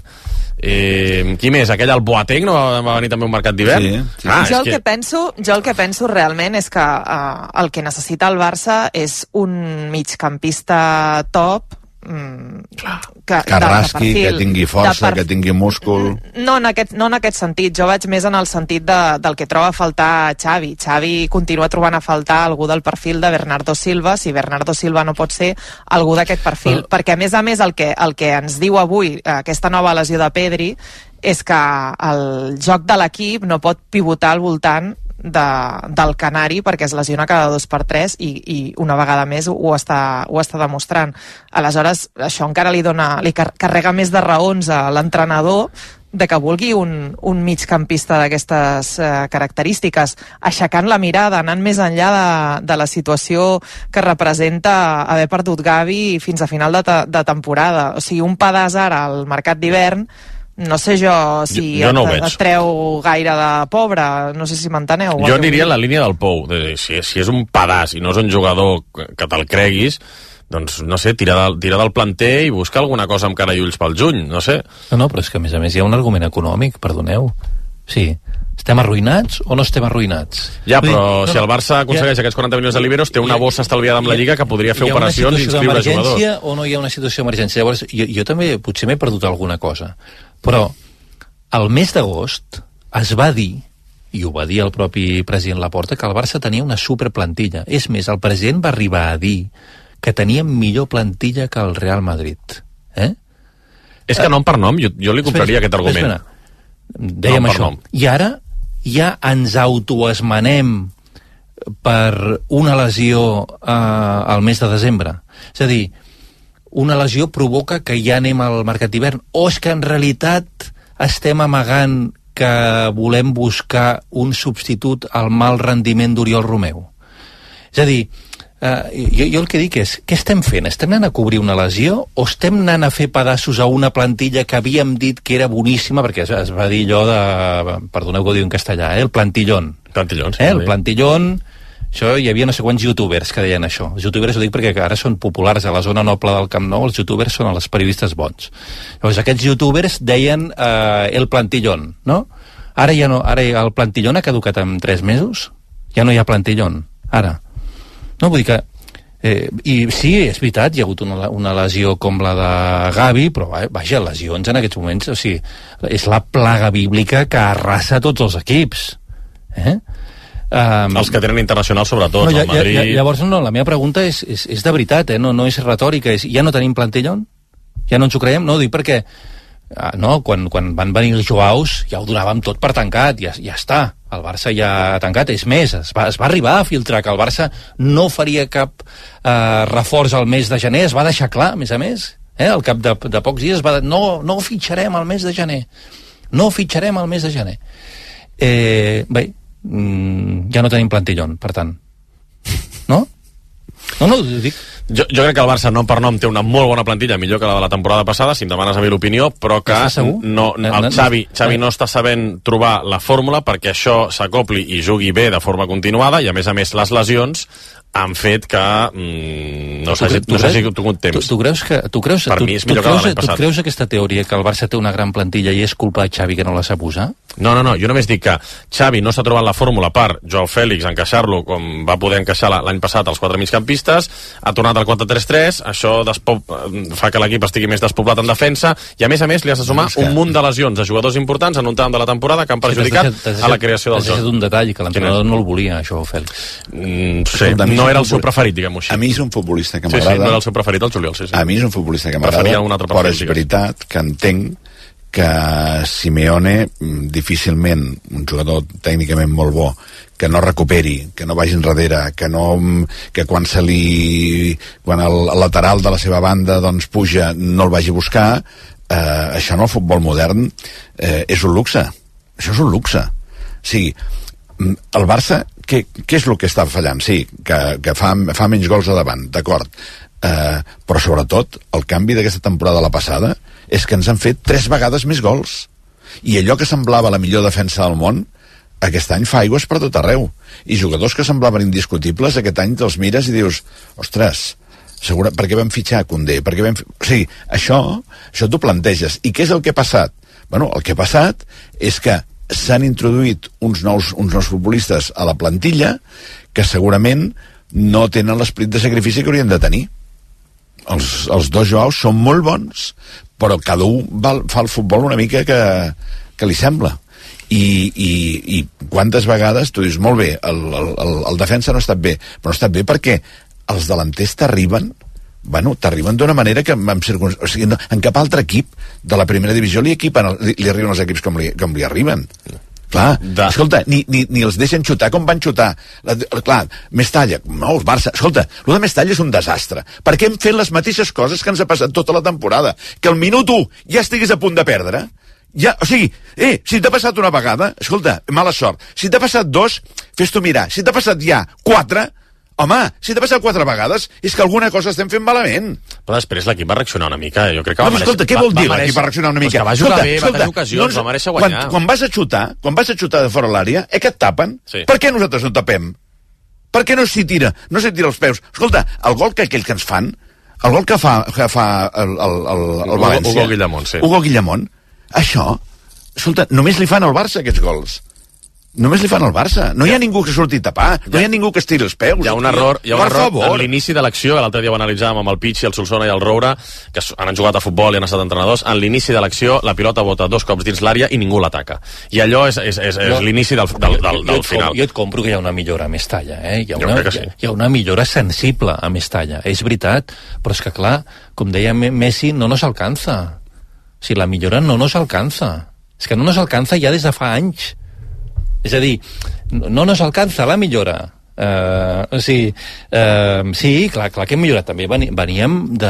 Eh, qui més? Aquell el Boateng no va, va venir també un mercat d'hivern? Sí, sí. Ah, jo, el que... Que penso, jo el que penso realment és que uh, el que necessita el Barça és un migcampista top, mm, que, que rasqui, perfil, que tingui força, per... que tingui múscul. No en, aquest, no en aquest sentit, jo vaig més en el sentit de, del que troba a faltar Xavi. Xavi continua trobant a faltar algú del perfil de Bernardo Silva, si Bernardo Silva no pot ser algú d'aquest perfil, uh. perquè a més a més el que, el que ens diu avui aquesta nova lesió de Pedri és que el joc de l'equip no pot pivotar al voltant de, del Canari perquè es lesiona cada dos per tres i, i una vegada més ho està, ho està demostrant. Aleshores, això encara li dona, li carrega més de raons a l'entrenador de que vulgui un, un migcampista d'aquestes eh, característiques, aixecant la mirada, anant més enllà de, de la situació que representa haver perdut Gavi fins a final de, de temporada. O sigui, un pedaç ara al mercat d'hivern, no sé jo si jo, jo no et, et treu gaire de pobre, no sé si m'enteneu. Jo aniria en la línia del Pou, de, si, si és un pedaç i no és un jugador que te'l creguis, doncs, no sé, tirar del, tirar del planter i buscar alguna cosa amb cara i ulls pel juny, no sé. No, no, però és que a més a més hi ha un argument econòmic, perdoneu. Sí, estem arruïnats o no estem arruïnats? Ja, però dir, si no, el Barça aconsegueix ja, aquests quaranta milions de liberos, té una bossa estalviada amb la Lliga que podria fer operacions i inscriure jugadors. Hi ha una situació d'emergència o no hi ha una situació d'emergència? Llavors, jo, jo també potser m'he perdut alguna cosa, però al mes d'agost es va dir, i ho va dir el propi president Laporta, que el Barça tenia una superplantilla. És més, el president va arribar a dir que teníem millor plantilla que el Real Madrid. Eh? És que nom per nom, jo, jo li compraria espera, aquest argument. Espera, dèiem això. I ara ja ens autoesmenem per una lesió eh, al mes de desembre. És a dir, una lesió provoca que ja anem al mercat d'hivern, o és que en realitat estem amagant que volem buscar un substitut al mal rendiment d'Oriol Romeu. És a dir, eh, jo, jo el que dic és, què estem fent? Estem anant a cobrir una lesió o estem anant a fer pedaços a una plantilla que havíem dit que era boníssima, perquè es, es va dir allò de, perdoneu que ho diu en castellà, eh, el plantillón. Plantillón, sí. Eh, el plantillón. Això, hi havia no sé quants youtubers que deien això. Els youtubers ho dic perquè ara són populars a la zona noble del Camp Nou, els youtubers són els periodistes bons. Llavors aquests youtubers deien eh, el plantillón, no? Ara ja no, ara el plantillón ha caducat en tres mesos? Ja no hi ha plantillón, ara. No, vull dir que... Eh, I sí, és veritat, hi ha hagut una, una lesió com la de Gavi, però vaja, lesions en aquests moments, o sigui, és la plaga bíblica que arrasa tots els equips. Eh? Um, els que tenen internacionals, sobretot, no, ja, el Madrid... Ja, ja, llavors, no, la meva pregunta és, és, és de veritat, eh? no, no és retòrica, és, ja no tenim plantillon? Ja no ens ho creiem? No, dic perquè uh, no, quan, quan van venir els Joaus ja ho donàvem tot per tancat, ja, ja està, el Barça ja ha tancat, és més, es va, es va arribar a filtrar que el Barça no faria cap uh, reforç al mes de gener, es va deixar clar, a més a més, eh? al cap de, de pocs dies va, no, no fitxarem al mes de gener, no fitxarem al mes de gener. Eh, bé, ja no tenim plantillon, per tant. No? No, no, dic... Jo, jo crec que el Barça, nom per nom, té una molt bona plantilla, millor que la de la temporada passada, si em demanes a mi l'opinió, però que no, el Xavi, Xavi no està sabent trobar la fórmula perquè això s'acopli i jugui bé de forma continuada, i a més a més les lesions han fet que mm, no s'hagi no tingut temps. Tu, tu creus que... Tu creus, per tu, mi és millor que l'any passat. Tu creus aquesta teoria que el Barça té una gran plantilla i és culpa de Xavi que no la sap usar? No, no, no, jo només dic que Xavi no s'ha trobat la fórmula per Joao Fèlix encaixar-lo com va poder encaixar l'any passat els quatre migcampistes, ha tornat al quatre tres tres, això fa que l'equip estigui més despoblat en defensa, i a més a més li has de sumar un munt de lesions de jugadors importants en un tram de la temporada que han perjudicat a la creació del joc. T'has deixat un detall, que l'entrenador no el volia, això, Fèlix. Mm, sí, no era el seu preferit, diguem-ho així. A mi és un futbolista que m'agrada. Sí, sí, no era el seu preferit, el Juliol, sí, sí. A mi és un futbolista que m'agrada, però és veritat que entenc que Simeone difícilment, un jugador tècnicament molt bo, que no recuperi, que no vagi enrere, que no, que quan se li quan el, el lateral de la seva banda doncs puja, no el vagi a buscar, eh, això en el futbol modern eh, és un luxe. Això és un luxe. O sigui, el Barça, què, què és el que està fallant? Sí, que, que fa, fa menys gols a davant, d'acord. Eh, però sobretot, el canvi d'aquesta temporada a la passada és que ens han fet tres vegades més gols. I allò que semblava la millor defensa del món, aquest any fa aigües per tot arreu. I jugadors que semblaven indiscutibles, aquest any te'ls mires i dius, ostres, segura, per què vam fitxar Koundé? Per què vam... O sigui, això, això t'ho planteges. I què és el que ha passat? Bueno, el que ha passat és que s'han introduït uns nous, uns nous futbolistes a la plantilla que segurament no tenen l'esperit de sacrifici que haurien de tenir. Els, els dos Joaus són molt bons, però cada un va, fa el futbol una mica que, que li sembla. I, i, i quantes vegades tu dius, molt bé, el, el, el defensa no ha estat bé, però no ha estat bé perquè els delanters t'arriben bueno, t'arriben d'una manera que en, circun... o sigui, no, en cap altre equip de la primera divisió li, equipen, li, li arriben els equips com li, com li arriben. Clar, de... escolta, ni, ni, ni els deixen xutar com van xutar. La, clar, Mestalla, no, el Barça, escolta, el de Mestalla és un desastre, perquè hem fet les mateixes coses que ens ha passat tota la temporada, que al minut u ja estiguis a punt de perdre, ja, o sigui, eh, si t'ha passat una vegada, escolta, mala sort, si t'ha passat dos, fes-t'ho mirar, si t'ha passat ja quatre, home, si t'ha passat quatre vegades, és que alguna cosa estem fent malament. Però després l'equip va reaccionar una mica, jo crec que va no, mereixer... Escolta, què vol dir l'equip va reaccionar una mica? Pues que va jugar escolta, bé, escolta, va tenir ocasions, doncs, va mereixer guanyar. Quan, quan vas a xutar, quan vas a xutar de fora l'àrea, eh, que et tapen? Sí. Per què nosaltres no tapem? Per què no s'hi tira? No s'hi tira els peus? Escolta, el gol que aquell que ens fan, el gol que fa, que fa el, el, el, el València... Hugo Guillamón, sí. Hugo Guillamón, això, escolta, només li fan al Barça aquests gols. Només li fan al Barça. No hi ha ningú que surti a tapar, no hi ha ningú que estiri els peus. Hi ha un error, hi ha un error en l'inici de l'acció, l'altre dia ho analitzàvem amb el Pichi, el Solsona i el Roura, que han jugat a futbol i han estat entrenadors. En l'inici de l'acció, la pilota bota dos cops dins l'àrea i ningú l'ataca. I allò és, és, és, és l'inici del, del, del, del final. Jo et compro que hi ha una millora a Mestalla, eh? Hi ha una, sí. hi ha una millora sensible a Mestalla, és veritat, però és que clar, com deia Messi, no nos alcanza. O sigui, la millora no nos alcanza. És que no nos alcanza ja des de fa anys. És a dir, no nos alcanza la millora. Uh, o sigui, uh, sí, clar, clar que hem millorat també. Veníem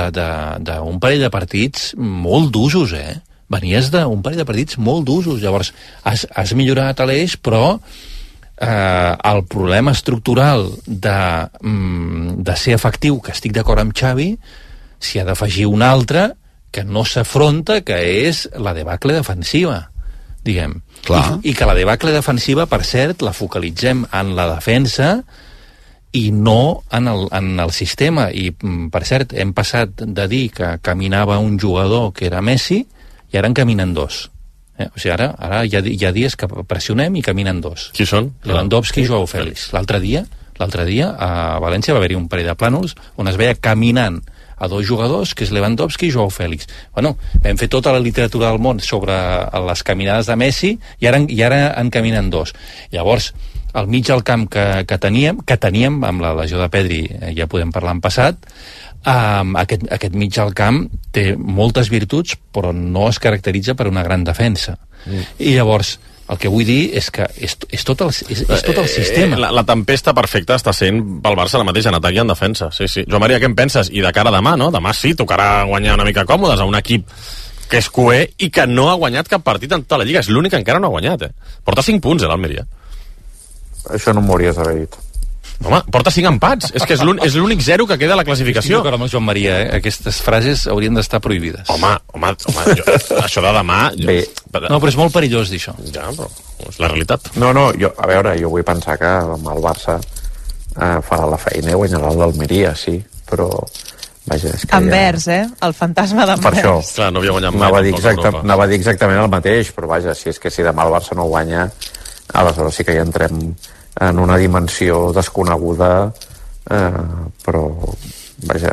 d'un parell de partits molt d'usos, eh? Venies d'un parell de partits molt d'usos. Llavors, has, has millorat a l'eix, però uh, el problema estructural de, um, de ser efectiu, que estic d'acord amb Xavi, s'hi ha d'afegir un altre que no s'afronta, que és la debacle defensiva, diguem. I, i que la debacle defensiva, per cert, la focalitzem en la defensa i no en el, en el sistema. I, per cert, hem passat de dir que caminava un jugador que era Messi i ara en caminen dos. Eh? O sigui, ara, ara hi, ha, hi ha dies que pressionem i caminen dos. Qui són? Lewandowski i Joao Fèlix. L'altre dia, l'altre dia a València va haver-hi un parell de plànols on es veia caminant a dos jugadors, que és Lewandowski i Joao Fèlix. Bueno, vam fer tota la literatura del món sobre les caminades de Messi i ara, i ara en caminen dos. Llavors, el mig del camp que, que teníem, que teníem amb la lesió de Pedri, eh, ja podem parlar en passat, um, aquest, aquest mig del camp té moltes virtuts, però no es caracteritza per una gran defensa. Mm. I llavors, el que vull dir és que és, és, tot, el, és, és tot el sistema. Eh, la, la tempesta perfecta està sent pel Barça la mateixa en atac i en defensa. Sí, sí. Joan Maria, què en penses? I de cara a demà, no? Demà sí, tocarà guanyar una mica còmodes a un equip que és cué i que no ha guanyat cap partit en tota la Lliga. És l'únic que encara no ha guanyat, eh? Porta cinc punts, eh, l'Almeria. Això no m'ho hauries d'haver dit. Home, porta cinc empats. És que és l'únic zero que queda a la classificació. Estic d'acord amb Joan Maria, eh? Aquestes frases haurien d'estar prohibides. Home, home, home jo, això de demà... Jo... Bé. No, però és molt perillós dir això. Ja, però és la realitat. No, no, jo, a veure, jo vull pensar que demà el Barça eh, farà la feina i guanyarà el d'Almeria, sí, però... Vaja, és que Anvers, ja... eh? El fantasma d'Anvers. Per això. Clar, no havia guanyat mai. Anava a dir, exacte, anava a dir exactament el mateix, però vaja, si és que si demà el Barça no guanya, aleshores sí que ja entrem en una dimensió desconeguda, eh, però vaja,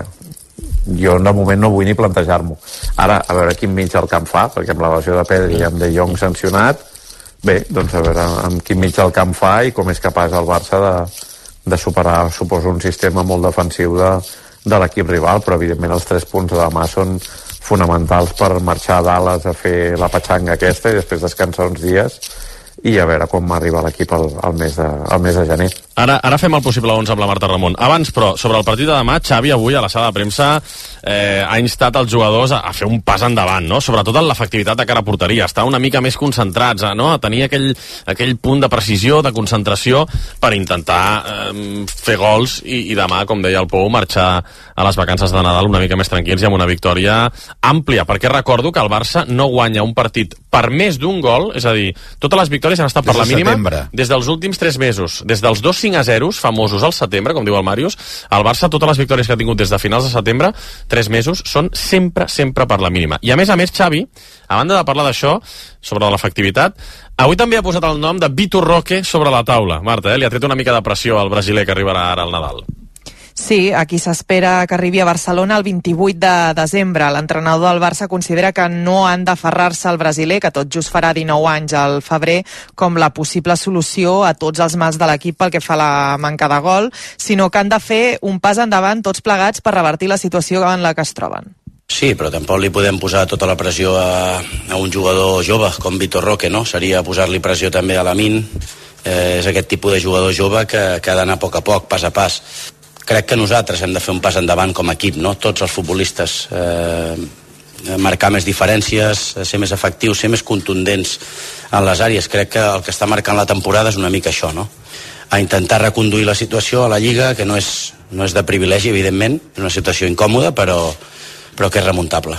jo de moment no vull ni plantejar-m'ho. Ara, a veure quin mig del camp fa, perquè amb la lesió de Pedri i amb De Jong sancionat, bé, doncs a veure amb quin mig del camp fa i com és capaç el Barça de, de superar, suposo, un sistema molt defensiu de, de l'equip rival, però evidentment els tres punts de demà són fonamentals per marxar a Dallas a fer la patxanga aquesta i després descansar uns dies i a veure com arriba l'equip al, al, mes de, al mes de gener. Ara, ara fem el possible onze amb la Marta Ramon. Abans, però, sobre el partit de demà, Xavi avui a la sala de premsa eh, ha instat els jugadors a, a fer un pas endavant, no? Sobretot en l'efectivitat de cara a porteria, estar una mica més concentrats, a, no? a tenir aquell, aquell punt de precisió, de concentració per intentar eh, fer gols i, i demà, com deia el Pou, marxar a les vacances de Nadal una mica més tranquils i amb una victòria àmplia, perquè recordo que el Barça no guanya un partit per més d'un gol, és a dir, totes les victòries han estat per la mínima setembre. Des dels últims tres mesos, des dels dos cinc a zero famosos al setembre, com diu el Màrius, el Barça, totes les victòries que ha tingut des de finals de setembre, tres mesos, són sempre, sempre per la mínima. I a més a més, Xavi, a banda de parlar d'això, sobre l'efectivitat, avui també ha posat el nom de Vitor Roque sobre la taula. Marta, eh? Li ha tret una mica de pressió al brasiler que arribarà ara al Nadal. Sí, aquí s'espera que arribi a Barcelona el vint-i-vuit de desembre. L'entrenador del Barça considera que no han d'aferrar-se al brasiler, que tot just farà dinou anys al febrer, com la possible solució a tots els mals de l'equip pel que fa a la manca de gol, sinó que han de fer un pas endavant tots plegats per revertir la situació en la que es troben. Sí, però tampoc li podem posar tota la pressió a, a un jugador jove com Vitor Roque, no? Seria posar-li pressió també a Lamin. Eh, és aquest tipus de jugador jove que, que ha d'anar a poc a poc, pas a pas. Crec que nosaltres hem de fer un pas endavant com a equip, no? Tots els futbolistes, eh, marcar més diferències, ser més efectius, ser més contundents en les àrees. Crec que el que està marcant la temporada és una mica això, no? A intentar reconduir la situació a la Lliga, que no és, no és de privilegi, evidentment, és una situació incòmoda, però, però que és remuntable.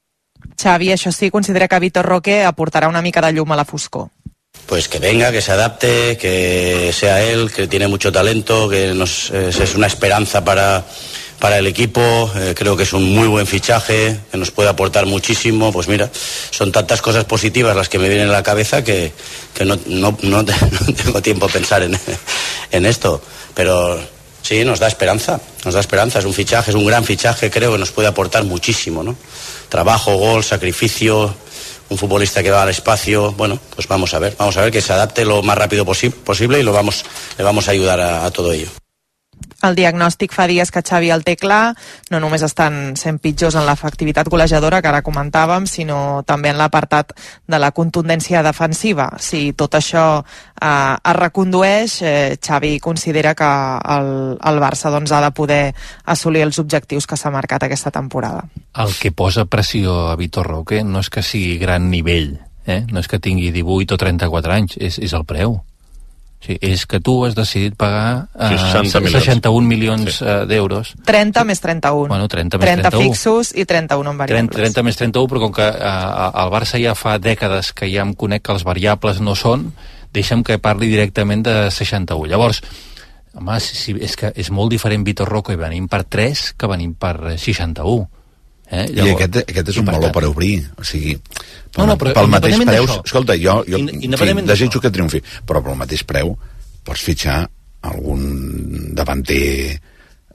Xavi, això sí, considera que Vitor Roque aportarà una mica de llum a la foscor. Pues que venga, que se adapte, que sea él, que tiene mucho talento, que nos, eh, es una esperanza para, para el equipo, eh, creo que es un muy buen fichaje, que nos puede aportar muchísimo. Pues mira, son tantas cosas positivas las que me vienen a la cabeza que, que no, no, no, no tengo tiempo a pensar en, en esto, pero sí, nos da esperanza, nos da esperanza, es un fichaje, es un gran fichaje, creo que nos puede aportar muchísimo, ¿no? Trabajo, gol, sacrificio, un futbolista que va al espacio, bueno, pues vamos a ver, vamos a ver que se adapte lo más rápido posi- posible y lo vamos, le vamos a ayudar a, a todo ello. El diagnòstic fa dies que Xavi el té clar, no només estan sent pitjors en l'efectivitat golejadora, que ara comentàvem, sinó també en l'apartat de la contundència defensiva. Si tot això eh, es recondueix, eh, Xavi considera que el, el Barça doncs, ha de poder assolir els objectius que s'ha marcat aquesta temporada. El que posa pressió a Vitor Roque no és que sigui gran nivell, eh? No és que tingui divuit o trenta-quatre anys, és, és el preu. Sí, és que tu has decidit pagar eh, seixanta-un milions sí. eh, d'euros. trenta més trenta-un. Bueno, trenta més trenta trenta-un. fixos i trenta-un en variables. trenta, trenta més trenta-un, però com que eh, el Barça ja fa dècades que ja em conec que les variables no són, deixa'm que parli directament de seixanta-un. Llavors, home, si, és que és molt diferent Vitor Roque venim per tres que venim per seixanta-un. Eh? Llavors, I aquest, aquest és un meló per obrir, o sigui, pel, no, no, però, pel mateix preu, escolta, jo, jo en fi, desitjo que triomfi, però pel mateix preu pots fitxar algun davanter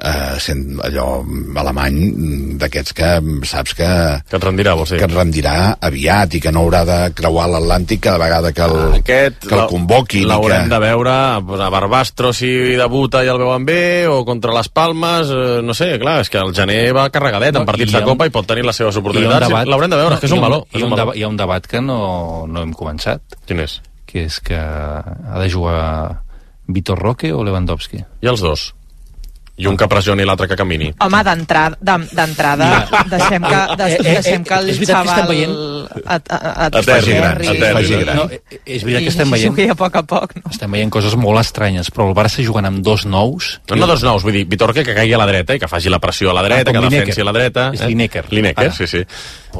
eh, sent allò alemany d'aquests que saps que que et rendirà, vols dir? Que et rendirà aviat i que no haurà de creuar l'Atlàntic cada vegada que el, Aquest, que el convoquin. L'haurem que... de veure a Barbastro si debuta i el veuen bé, o contra les Palmes, eh, no sé, clar, és que el gener va carregadet en partits de Copa i pot tenir les seves oportunitats. L'haurem de veure, és que és un valor. Hi ha un, debat, hi ha un debat que no, no hem començat. Quin és? Que és que ha de jugar Vitor Roque o Lewandowski. I els dos. I un que pressioni i l'altre que camini. Home, d'entrada, d'entrada deixem que, de, deixem que el xaval et, et, et faci gran. No, és veritat que estem veient... I a poc a poc, no? Estem veient coses molt estranyes, però el Barça jugant amb dos nous... No, no dos nous, vull dir, Vitor que caigui a la dreta i que faci la pressió a la dreta, que defensi a la dreta... És Lineker. Lineker, sí, sí.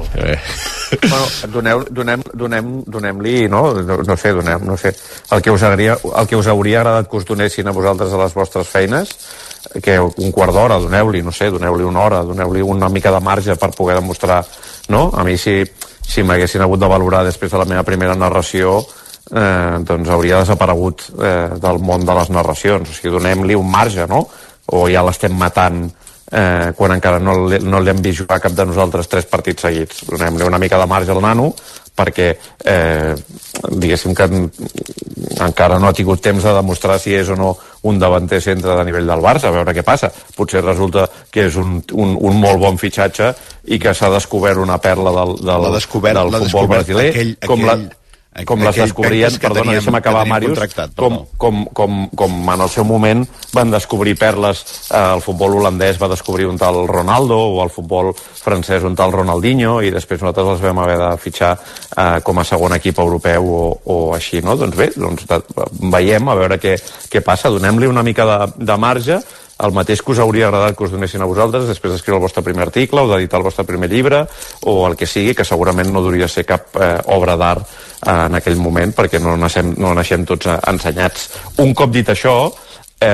Bueno, doneu, donem, donem, donem-li, no? no? No sé, donem, no sé. El que us hauria, el que us hauria agradat que us donessin a vosaltres a les vostres feines, que un quart d'hora, doneu-li, no sé, doneu-li una hora, doneu-li una mica de marge per poder demostrar, no? A mi, si, si m'haguessin hagut de valorar després de la meva primera narració, eh, doncs hauria desaparegut eh, del món de les narracions. O sigui, donem-li un marge, no? O ja l'estem matant eh, quan encara no, no l'hem vist jugar cap de nosaltres tres partits seguits. Donem-li una mica de marge al nano, perquè eh, diguéssim que encara no ha tingut temps de demostrar si és o no un davanter centre de nivell del Barça, a veure què passa. Potser resulta que és un, un, un molt bon fitxatge i que s'ha descobert una perla del, del, del futbol brasiler, aquell, com la... com les descobrien, perdona, deixa'm acabar, Màrius, com, com, com, com en el seu moment van descobrir perles, eh, el futbol holandès va descobrir un tal Ronaldo, o el futbol francès un tal Ronaldinho, i després nosaltres els vam haver de fitxar eh, com a segon equip europeu o, o així, no? Doncs bé, doncs, veiem a veure què, què passa, donem-li una mica de, de marge, el mateix que us hauria agradat que us donessin a vosaltres després d'escriure el vostre primer article o d'editar el vostre primer llibre o el que sigui, que segurament no hauria de ser cap eh, obra d'art eh, en aquell moment, perquè no naixem, no naixem tots ensenyats. Un cop dit això, eh,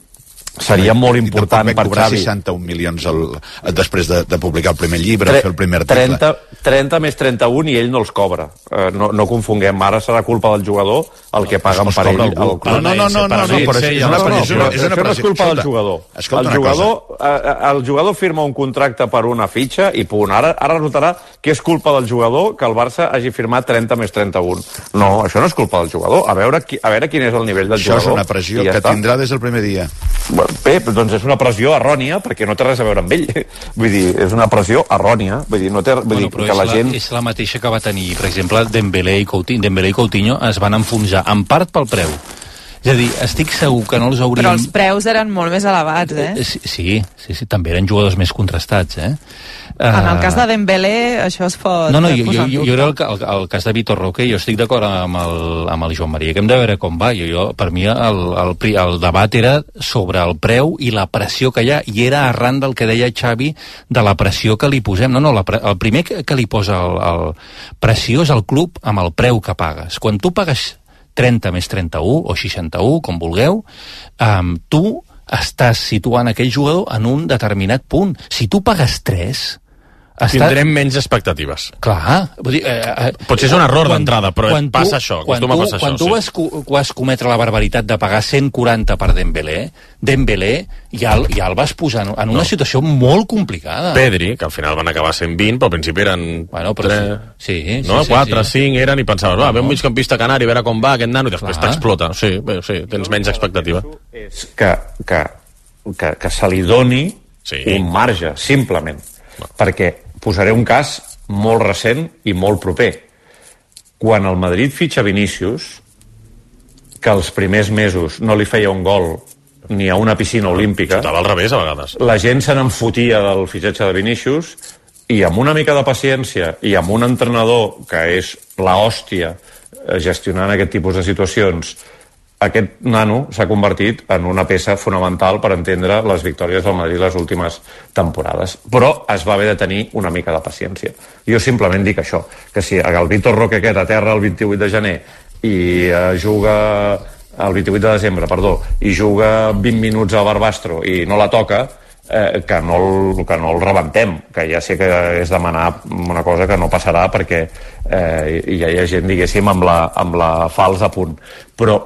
seria molt important per cobrar Xavi seixanta-un milions el, després de, de publicar el primer llibre, Tre fer el primer article. trenta, trenta més trenta-un i ell no els cobra. Uh, no, no confonguem, ara serà culpa del jugador el que paguen per ell. El club. No, no, no, no, no, no, però és una pressió. Això no és culpa del jugador. El jugador, el jugador firma un contracte per una fitxa i punt. Ara, ara resultarà que és culpa del jugador que el Barça hagi firmat trenta més trenta-un. No, això no és culpa del jugador. A veure, a veure quin és el nivell del això jugador. Això és una pressió ja que està. Tindrà des del primer dia. Bé, doncs és una pressió errònia, perquè no té res a veure amb ell. Vull dir, és una pressió errònia. Vull dir, no té, vull bueno, dir que la, la gent... És la mateixa que va tenir, per exemple, Dembélé i Coutinho. Dembélé i Coutinho es van enfonsar, en part pel preu. És a dir, estic segur que no els hauríem... Però els preus eren molt més elevats, eh? Sí, sí, sí, sí també eren jugadors més contrastats, eh? En el cas de Dembélé, això es pot... No, no, jo, jo, jo crec que el, el cas de Vitor Roque, jo estic d'acord amb, el, amb el Joan Maria, que hem de veure com va. Jo, jo, per mi el, el, el debat era sobre el preu i la pressió que hi ha, i era arran del que deia Xavi de la pressió que li posem. No, no, la, el primer que, que li posa el, el pressió és el club amb el preu que pagues. Quan tu pagues trenta més trenta-u o seixanta-u, com vulgueu, um, tu estàs situant aquell jugador en un determinat punt. Si tu pagues tres... Està... Tindrem menys expectatives. Clar. Vull dir, eh, eh, potser és un error d'entrada, però quan tu, passa això. Quan tu, passa quan això, tu sí. vas, vas cometre la barbaritat de pagar cent quaranta per Dembélé, Dembélé ja, el, ja el vas posar en, en una no. situació molt complicada. Pedri, que al final van acabar cent vint, però al principi eren... Bueno, però tres, sí, sí, no? sí, quatre, sí. cinc eren i pensaves, va, ve un migcampista canari, a veure com va aquest nano, i després t'explota. Sí, bé, sí, tens menys expectativa. És que, que, que, que se li doni sí. un marge, simplement. No. Perquè posaré un cas molt recent i molt proper. Quan el Madrid fitxa Vinícius, que els primers mesos no li feia un gol ni a una piscina olímpica... Estava al revés, a vegades. La gent se n'enfotia del fitxatge de Vinícius i amb una mica de paciència i amb un entrenador que és la hòstia gestionant aquest tipus de situacions, aquest nano s'ha convertit en una peça fonamental per entendre les victòries del Madrid les últimes temporades. Però es va haver de tenir una mica de paciència. Jo simplement dic això, que si el Vitor Roque aquest aterra el vint-i-vuit de gener i eh, juga el vint-i-vuit de desembre, perdó, i juga vint minuts a Barbastro i no la toca, eh, que, no el, que no el rebentem, que ja sé que és demanar una cosa que no passarà perquè eh, ja hi ha gent, diguéssim, amb la, amb la falsa a punt. Però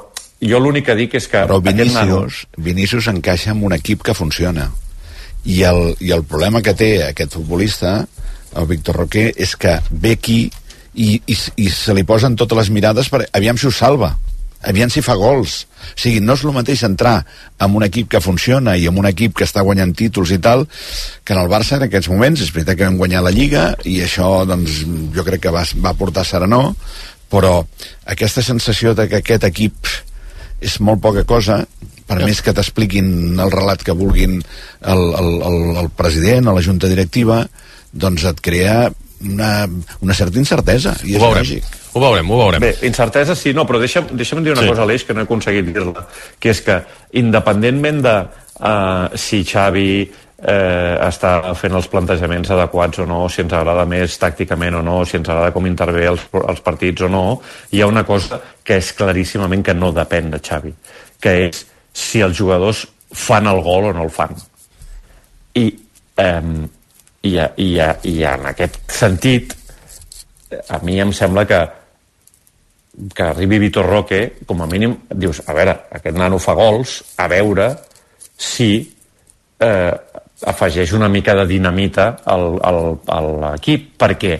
jo l'únic que dic és que... Però Vinícius, nano... Vinícius encaixa en un equip que funciona. I el, I el problema que té aquest futbolista, el Víctor Roque, és que ve aquí i, i, i se li posen totes les mirades per aviam si ho salva, aviam si fa gols. O sigui, no és el mateix entrar en un equip que funciona i en un equip que està guanyant títols i tal, que en el Barça en aquests moments. És veritat que vam guanyar la Lliga i això, doncs, jo crec que va, va portar serenor, però aquesta sensació de que aquest equip és molt poca cosa, per ja. més que t'expliquin el relat que vulguin el, el, el, el president o la junta directiva, doncs et crea una, una certa incertesa, i és lògic. Ho veurem, ho veurem. Bé, incertesa sí, no, però deixa'm, deixa'm dir una sí. cosa a l'Eix que no he aconseguit dir-la, que és que independentment de uh, si Xavi eh, està fent els plantejaments adequats o no, si ens agrada més tàcticament o no, si ens agrada com intervé els, els partits o no, hi ha una cosa que és claríssimament que no depèn de Xavi, que és si els jugadors fan el gol o no el fan. I, eh, i, i, i en aquest sentit, a mi em sembla que que arribi Vitor Roque, com a mínim dius, a veure, aquest nano fa gols, a veure si eh, afegeix una mica de dinamita al, al, a l'equip, perquè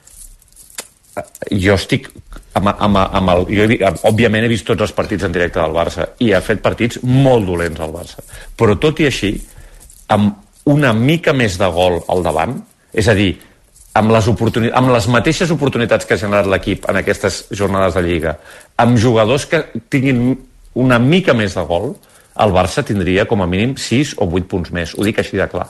jo estic amb, amb, amb el, jo he, òbviament he vist tots els partits en directe del Barça i ha fet partits molt dolents al Barça, però tot i així amb una mica més de gol al davant, és a dir, amb les, amb les mateixes oportunitats que ha generat l'equip en aquestes jornades de Lliga, amb jugadors que tinguin una mica més de gol, el Barça tindria com a mínim sis o vuit punts més. Ho dic així de clar.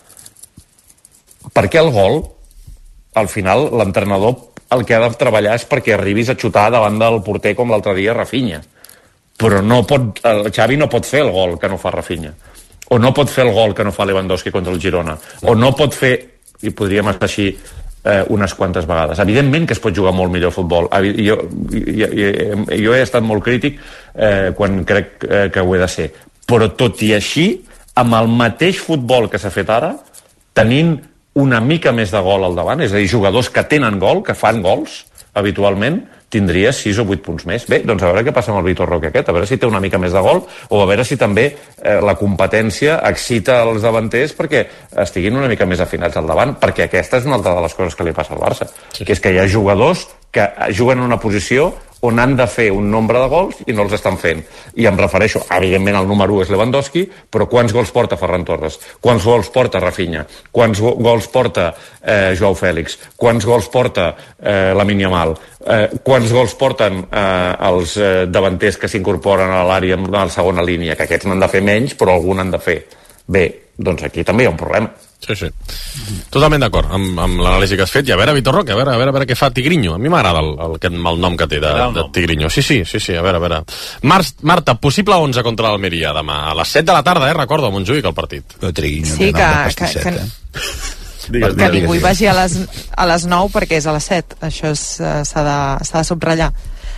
Perquè el gol, al final, l'entrenador el que ha de treballar és perquè arribis a xutar davant del porter com l'altre dia Rafinha. Però no pot, el Xavi no pot fer el gol que no fa Rafinha. O no pot fer el gol que no fa Lewandowski contra el Girona. O no pot fer... i podríem estar així eh, unes quantes vegades. Evidentment que es pot jugar molt millor futbol. Jo, jo, jo he estat molt crític eh, quan crec eh, que ho he de ser. Però tot i així, amb el mateix futbol que s'ha fet ara, tenint una mica més de gol al davant, és a dir, jugadors que tenen gol, que fan gols habitualment, tindria sis o vuit punts més. Bé, doncs a veure què passa amb el Vitor Roque aquest, a veure si té una mica més de gol, o a veure si també eh, la competència excita els davanters perquè estiguin una mica més afinats al davant, perquè aquesta és una altra de les coses que li passa al Barça, sí. que és que hi ha jugadors que juguen en una posició on han de fer un nombre de gols i no els estan fent. I em refereixo, evidentment, el número u és Lewandowski, però quants gols porta Ferran Torres? Quants gols porta Rafinha? Quants gols porta eh, Joao Fèlix? Quants gols porta eh, Lamine Yamal? Eh, quants gols porten eh, els eh, davanters que s'incorporen a l'àrea en la segona línia? Que aquests n'han de fer menys, però algun han de fer. Bé, doncs aquí també hi ha un problema. Sí, sí. Totalment d'acord amb, amb l'anàlisi que has fet. I a veure, Vitor Roque, a veure, a veure, a veure què fa Tigrinho. A mi m'agrada el, el, el, el nom que té de, de Tigrinho. Sí, sí, sí, sí, a veure, a veure. Mar Marta, possible onze contra l'Almeria demà. A les set de la tarda, eh, recordo, a Montjuïc, el partit. Però Tigrinho, sí, que, que, que, eh? digues, que ningú hi vagi a les, a les nou perquè és a les set. Això s'ha de, de subratllar.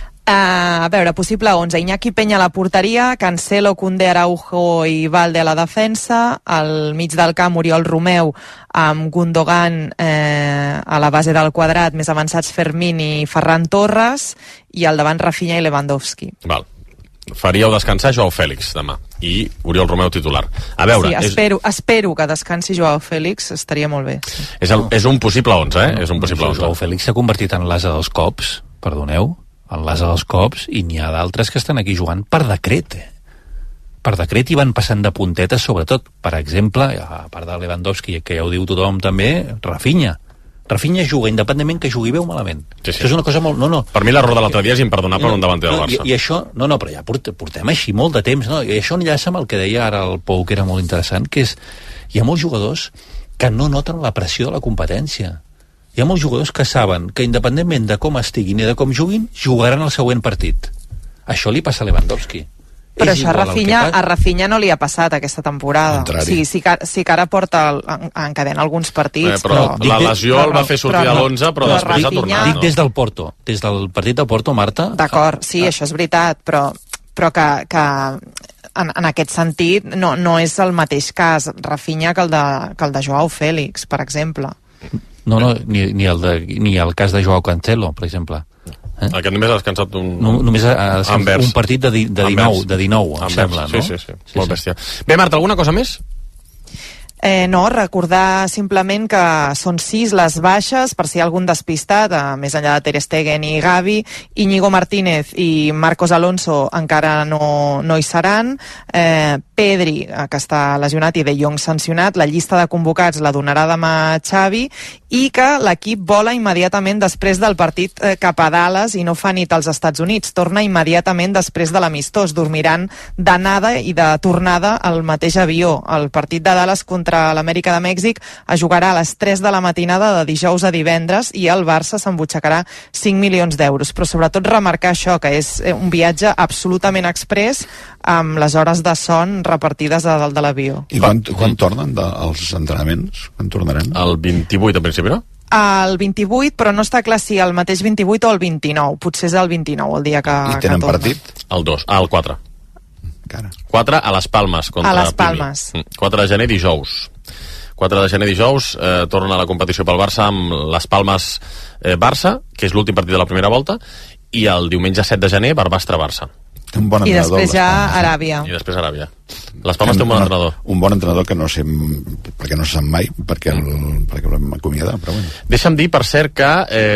Uh, a veure, possible onze. Iñaki Peña a la porteria, Cancelo, Koundé, Araujo i Valde a la defensa, al mig del camp Oriol Romeu amb Gundogan eh, a la base del quadrat, més avançats Fermín i Ferran Torres, i al davant Rafinha i Lewandowski. Val. Faríeu descansar Joao Fèlix demà i Oriol Romeu titular. A veure... Sí, espero, és... espero que descansi Joao Fèlix, estaria molt bé. Sí. És, el, és un possible onze, eh? No, és un possible onze. Joao Fèlix s'ha convertit en l'ase dels cops, perdoneu, en l'ase dels cops, i n'hi ha d'altres que estan aquí jugant per decret, eh? Per decret i van passant de puntetes, sobretot, per exemple, a part de Lewandowski, que ja ho diu tothom també, Rafinha. Rafinha juga independentment que jugui bé o malament. Sí, sí. Això és una cosa molt... No, no. Per mi l'error de l'altre dia és imperdonable no, un davanter del no, Barça. I, I això... No, no, però ja portem així molt de temps, no? I això enllaça amb el que deia ara el Pou, que era molt interessant, que és... Hi ha molts jugadors que no noten la pressió de la competència. Hi ha molts jugadors que saben que independentment de com estiguin i de com juguin, jugaran el següent partit. Això li passa a Lewandowski. Però això a Rafinha, a Rafinha no li ha passat aquesta temporada. O sigui, sí, que, sí que ara porta el, en, encadena alguns partits, eh, però... però la lesió el va fer sortir de l'onze, però, però després ha tornat. Dic des del Porto, des del partit del Porto, Marta... D'acord, sí, ah. això és veritat, però, però que... que En, en aquest sentit, no, no és el mateix cas Rafinha que el de, que el de Joao Fèlix, per exemple. No, no, ni, ni, el de, ni el cas de Joao Cancelo, per exemple. Eh? Aquest només ha descansat un... No, només ha descansat un partit de, di, de dinou, de dinou, em sembla, no? Sí, sí, sí, sí, molt bèstia. Bé, Marta, alguna cosa més? Eh, no, recordar simplement que són sis les baixes, per si hi ha algun despistat, eh, més enllà de Ter Stegen i Gavi. Íñigo Martínez i Marcos Alonso encara no, no hi seran. Eh, Pedri, eh, que està lesionat, i De Jong sancionat. La llista de convocats la donarà demà Xavi, i que l'equip vola immediatament després del partit eh, cap a Dallas i no fa nit als Estats Units. Torna immediatament després de l'amistós. Dormiran d'anada i de tornada al mateix avió. El partit de Dallas contra contra l'Amèrica de Mèxic es jugarà a les tres de la matinada de dijous a divendres i el Barça s'embutxacarà cinc milions d'euros. Però sobretot remarcar això, que és un viatge absolutament express amb les hores de son repartides a dalt de l'avió. I quan, quan tornen de, els entrenaments? Quan tornaran? El vint-i-vuit, en principi, no? El vint-i-vuit, però no està clar si el mateix vint-i-vuit o el vint-i-nou. Potser és el vint-i-nou, el dia que, I tenen que torna. Partit? El dos, ah, el quatre. Encara. quatre a les Palmes contra a les Pimi. Palmes. quatre de gener dijous. quatre de gener dijous eh, torna a la competició pel Barça amb les Palmes eh, Barça, que és l'últim partit de la primera volta, i el diumenge set de gener Barbastre-Barça. Un bon I entrenador, després ja Palmes, Aràbia. I després Aràbia. Les Palmes té un bon entrenador. Un bon entrenador que no sé, perquè no se sap mai, perquè, el, perquè l'hem acomiadat, però bueno. Deixa'm dir, per cert, que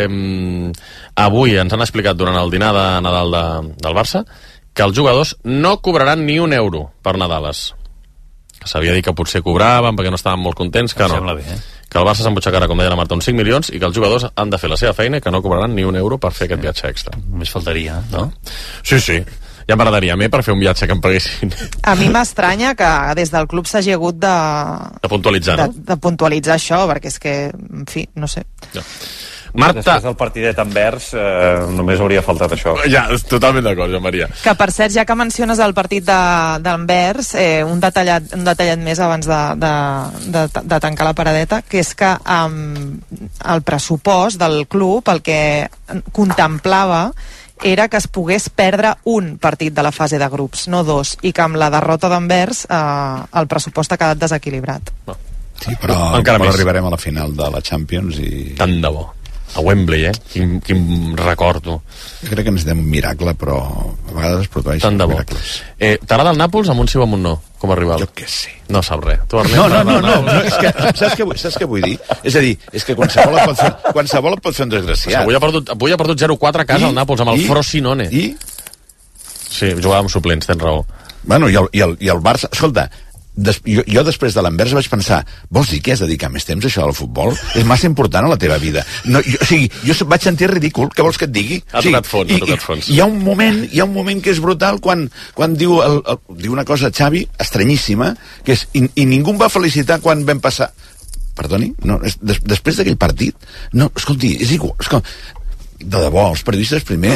eh, avui ens han explicat durant el dinar de Nadal de, del Barça que els jugadors no cobraran ni un euro per Nadales. Que s'havia dit que potser cobraven perquè no estaven molt contents, que no. Bé, eh? Que el Barça s'embutxacarà, com deia la Marta, uns cinc milions i que els jugadors han de fer la seva feina i que no cobraran ni un euro per fer aquest viatge extra. Només faltaria, no? Sí, sí. Ja m'agradaria a mi per fer un viatge que em paguessin. A mi m'estranya que des del club s'hagi hagut de... De puntualitzar, de, no? de puntualitzar això, perquè és que, en fi, no sé. Ja. Marta. Després del partidet envers eh, només hauria faltat això. Ja, totalment d'acord, Joan Maria. Que per cert, ja que menciones el partit d'Anvers, eh, un, detallat, un detallat més abans de, de, de, de tancar la paradeta, que és que um, el pressupost del club el que contemplava era que es pogués perdre un partit de la fase de grups, no dos, i que amb la derrota d'Anvers eh, el pressupost ha quedat desequilibrat. No. Sí, però, encara però més. Arribarem a la final de la Champions i... Tant de bo. A Wembley, eh? Quin, quin recordo. Jo crec que necessitem un miracle, però a vegades es produeixen miracles. Eh, T'agrada el Nàpols amb un sí o amb un no, com a rival? Jo què sé. No saps res. Tu, Ernest, no, no, no, no, no, és que, saps, què, saps què vull dir? És a dir, és que qualsevol et pot fer, qualsevol et pot fer un desgraciat. Avui ha perdut, avui ha perdut zero quatre a casa el Nàpols amb el Frosinone. I? Sí, jugava amb suplents, tens raó. Bueno, i el, i el, i el Barça... Escolta, Des, jo, jo després de l'Anvers vaig pensar, vols dir que has de dedicar més temps a això del futbol? És massa important a la teva vida. No, jo, o sigui, jo vaig sentir ridícul, què vols que et digui? Ha tocat fons, ha tocat fons. Hi ha un moment, hi ha un moment que és brutal quan, quan diu, el, el, diu una cosa Xavi estranyíssima, que és, i, i ningú em va felicitar quan vam passar... Perdoni? No, és, des, després d'aquell partit, no, escolti, és igual, escolta, de debò, els periodistes primer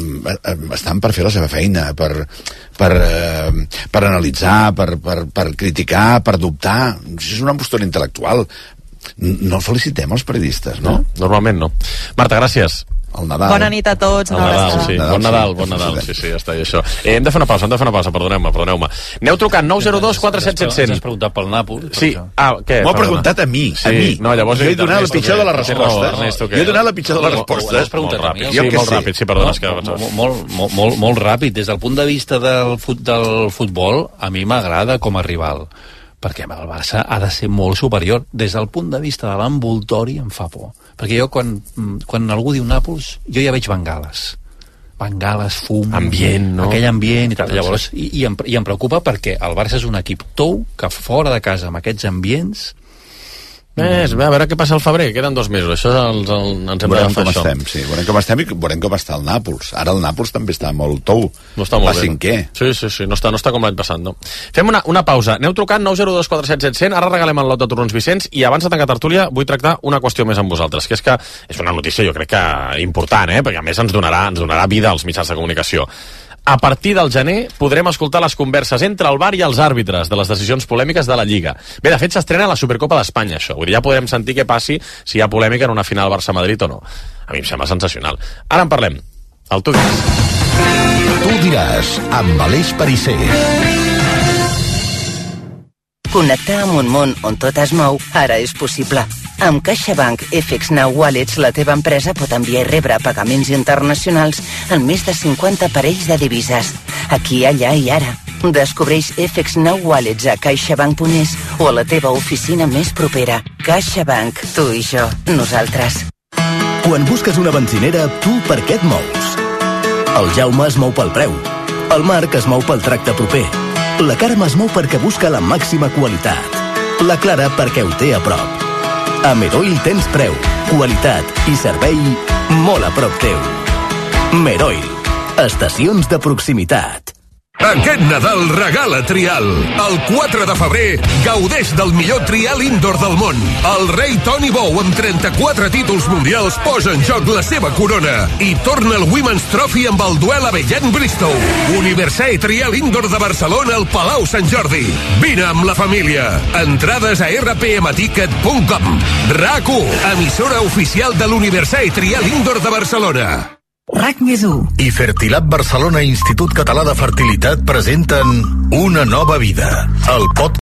estan per fer la seva feina, per, per, eh, per analitzar, per, per, per criticar, per dubtar. És una postura intel·lectual. No felicitem els periodistes, no? no normalment no. Marta, gràcies. El Nadal. Bona nit a tots. El Nadal, sí. Nadal, bon Nadal, sí. bon Nadal. Sí, sí, ja està, i això. Eh, hem de fer una pausa, hem de fer una pausa, perdoneu-me, perdoneu-me. Aneu trucant, nou zero dos quatre set set zero zero. Has preguntat pel Nàpols? Sí. Ah, què? M'ho ha preguntat a mi, sí. a mi. No, llavors jo he donat la pitjor de les respostes. Ernesto, jo he donat la pitjor de les respostes. Has preguntat a mi? Sí, molt ràpid, sí, perdona. Molt, molt, molt, molt ràpid. Des del punt de vista del, fut, del futbol, a mi m'agrada com a rival, perquè el Barça ha de ser molt superior. Des del punt de vista de l'envoltori em fa por. Perquè jo, quan, quan algú diu Nàpols, jo ja veig bengales. Bengales, fum... Ambient, no? Aquell ambient i tal. Llavors, i, i, em, i em preocupa perquè el Barça és un equip tou que fora de casa, amb aquests ambients... Més, a veure què passa al febrer, queden dos mesos, això els, el, ens hem veurem d'agafar com això. Estem, sí, veurem com estem i veurem com està el Nàpols. Ara el Nàpols també està molt tou. No està molt Va bé. cinquè. Sí, sí, sí, no està, no està com l'any passat, no. Fem una, una pausa. Aneu trucant nou zero dos quatre set set zero zero, ara regalem el lot de torrons Vicenç i abans de tancar tertúlia vull tractar una qüestió més amb vosaltres, que és que és una notícia jo crec que important, eh? Perquè a més ens donarà, ens donarà vida als mitjans de comunicació. A partir del gener podrem escoltar les converses entre el V A R i els àrbitres de les decisions polèmiques de la Lliga. Bé, de fet, s'estrena la Supercopa d'Espanya, això. Vull dir, ja podrem sentir què passi si hi ha polèmica en una final Barça-Madrid o no. A mi em sembla sensacional. Ara en parlem. El Tu diràs. Tu diràs, amb Aleix Perisser. Connectar amb un món on tot es mou ara és possible. Amb CaixaBank F X Now Wallets, la teva empresa pot enviar i rebre pagaments internacionals en més de cinquanta parells de divises. Aquí, allà i ara. Descobreix F X Now Wallets a caixabank punt es o a la teva oficina més propera. CaixaBank, tu i jo, nosaltres. Quan busques una benzinera, tu per què et mous? El Jaume es mou pel preu. El Marc es mou pel tracte proper. La Carme es mou perquè busca la màxima qualitat. La Clara perquè ho té a prop. A Meroil tens preu, qualitat i servei molt a prop teu. Meroil. Estacions de proximitat. Aquest Nadal regala Trial. El quatre de febrer gaudeix del millor trial indoor del món. El rei Toni Bou, amb trenta-quatre títols mundials, posa en joc la seva corona. I torna el Women's Trophy amb el duel Avellagne-Bristow. Universal Trial Indoor de Barcelona al Palau Sant Jordi. Vine amb la família. Entrades a erre pe eme ticket punt com. RAC u, emissora oficial de l'Universal Trial Indoor de Barcelona. RAC més u i Fertilab Barcelona, Institut Català de Fertilitat, presenten Una nova vida, el podcast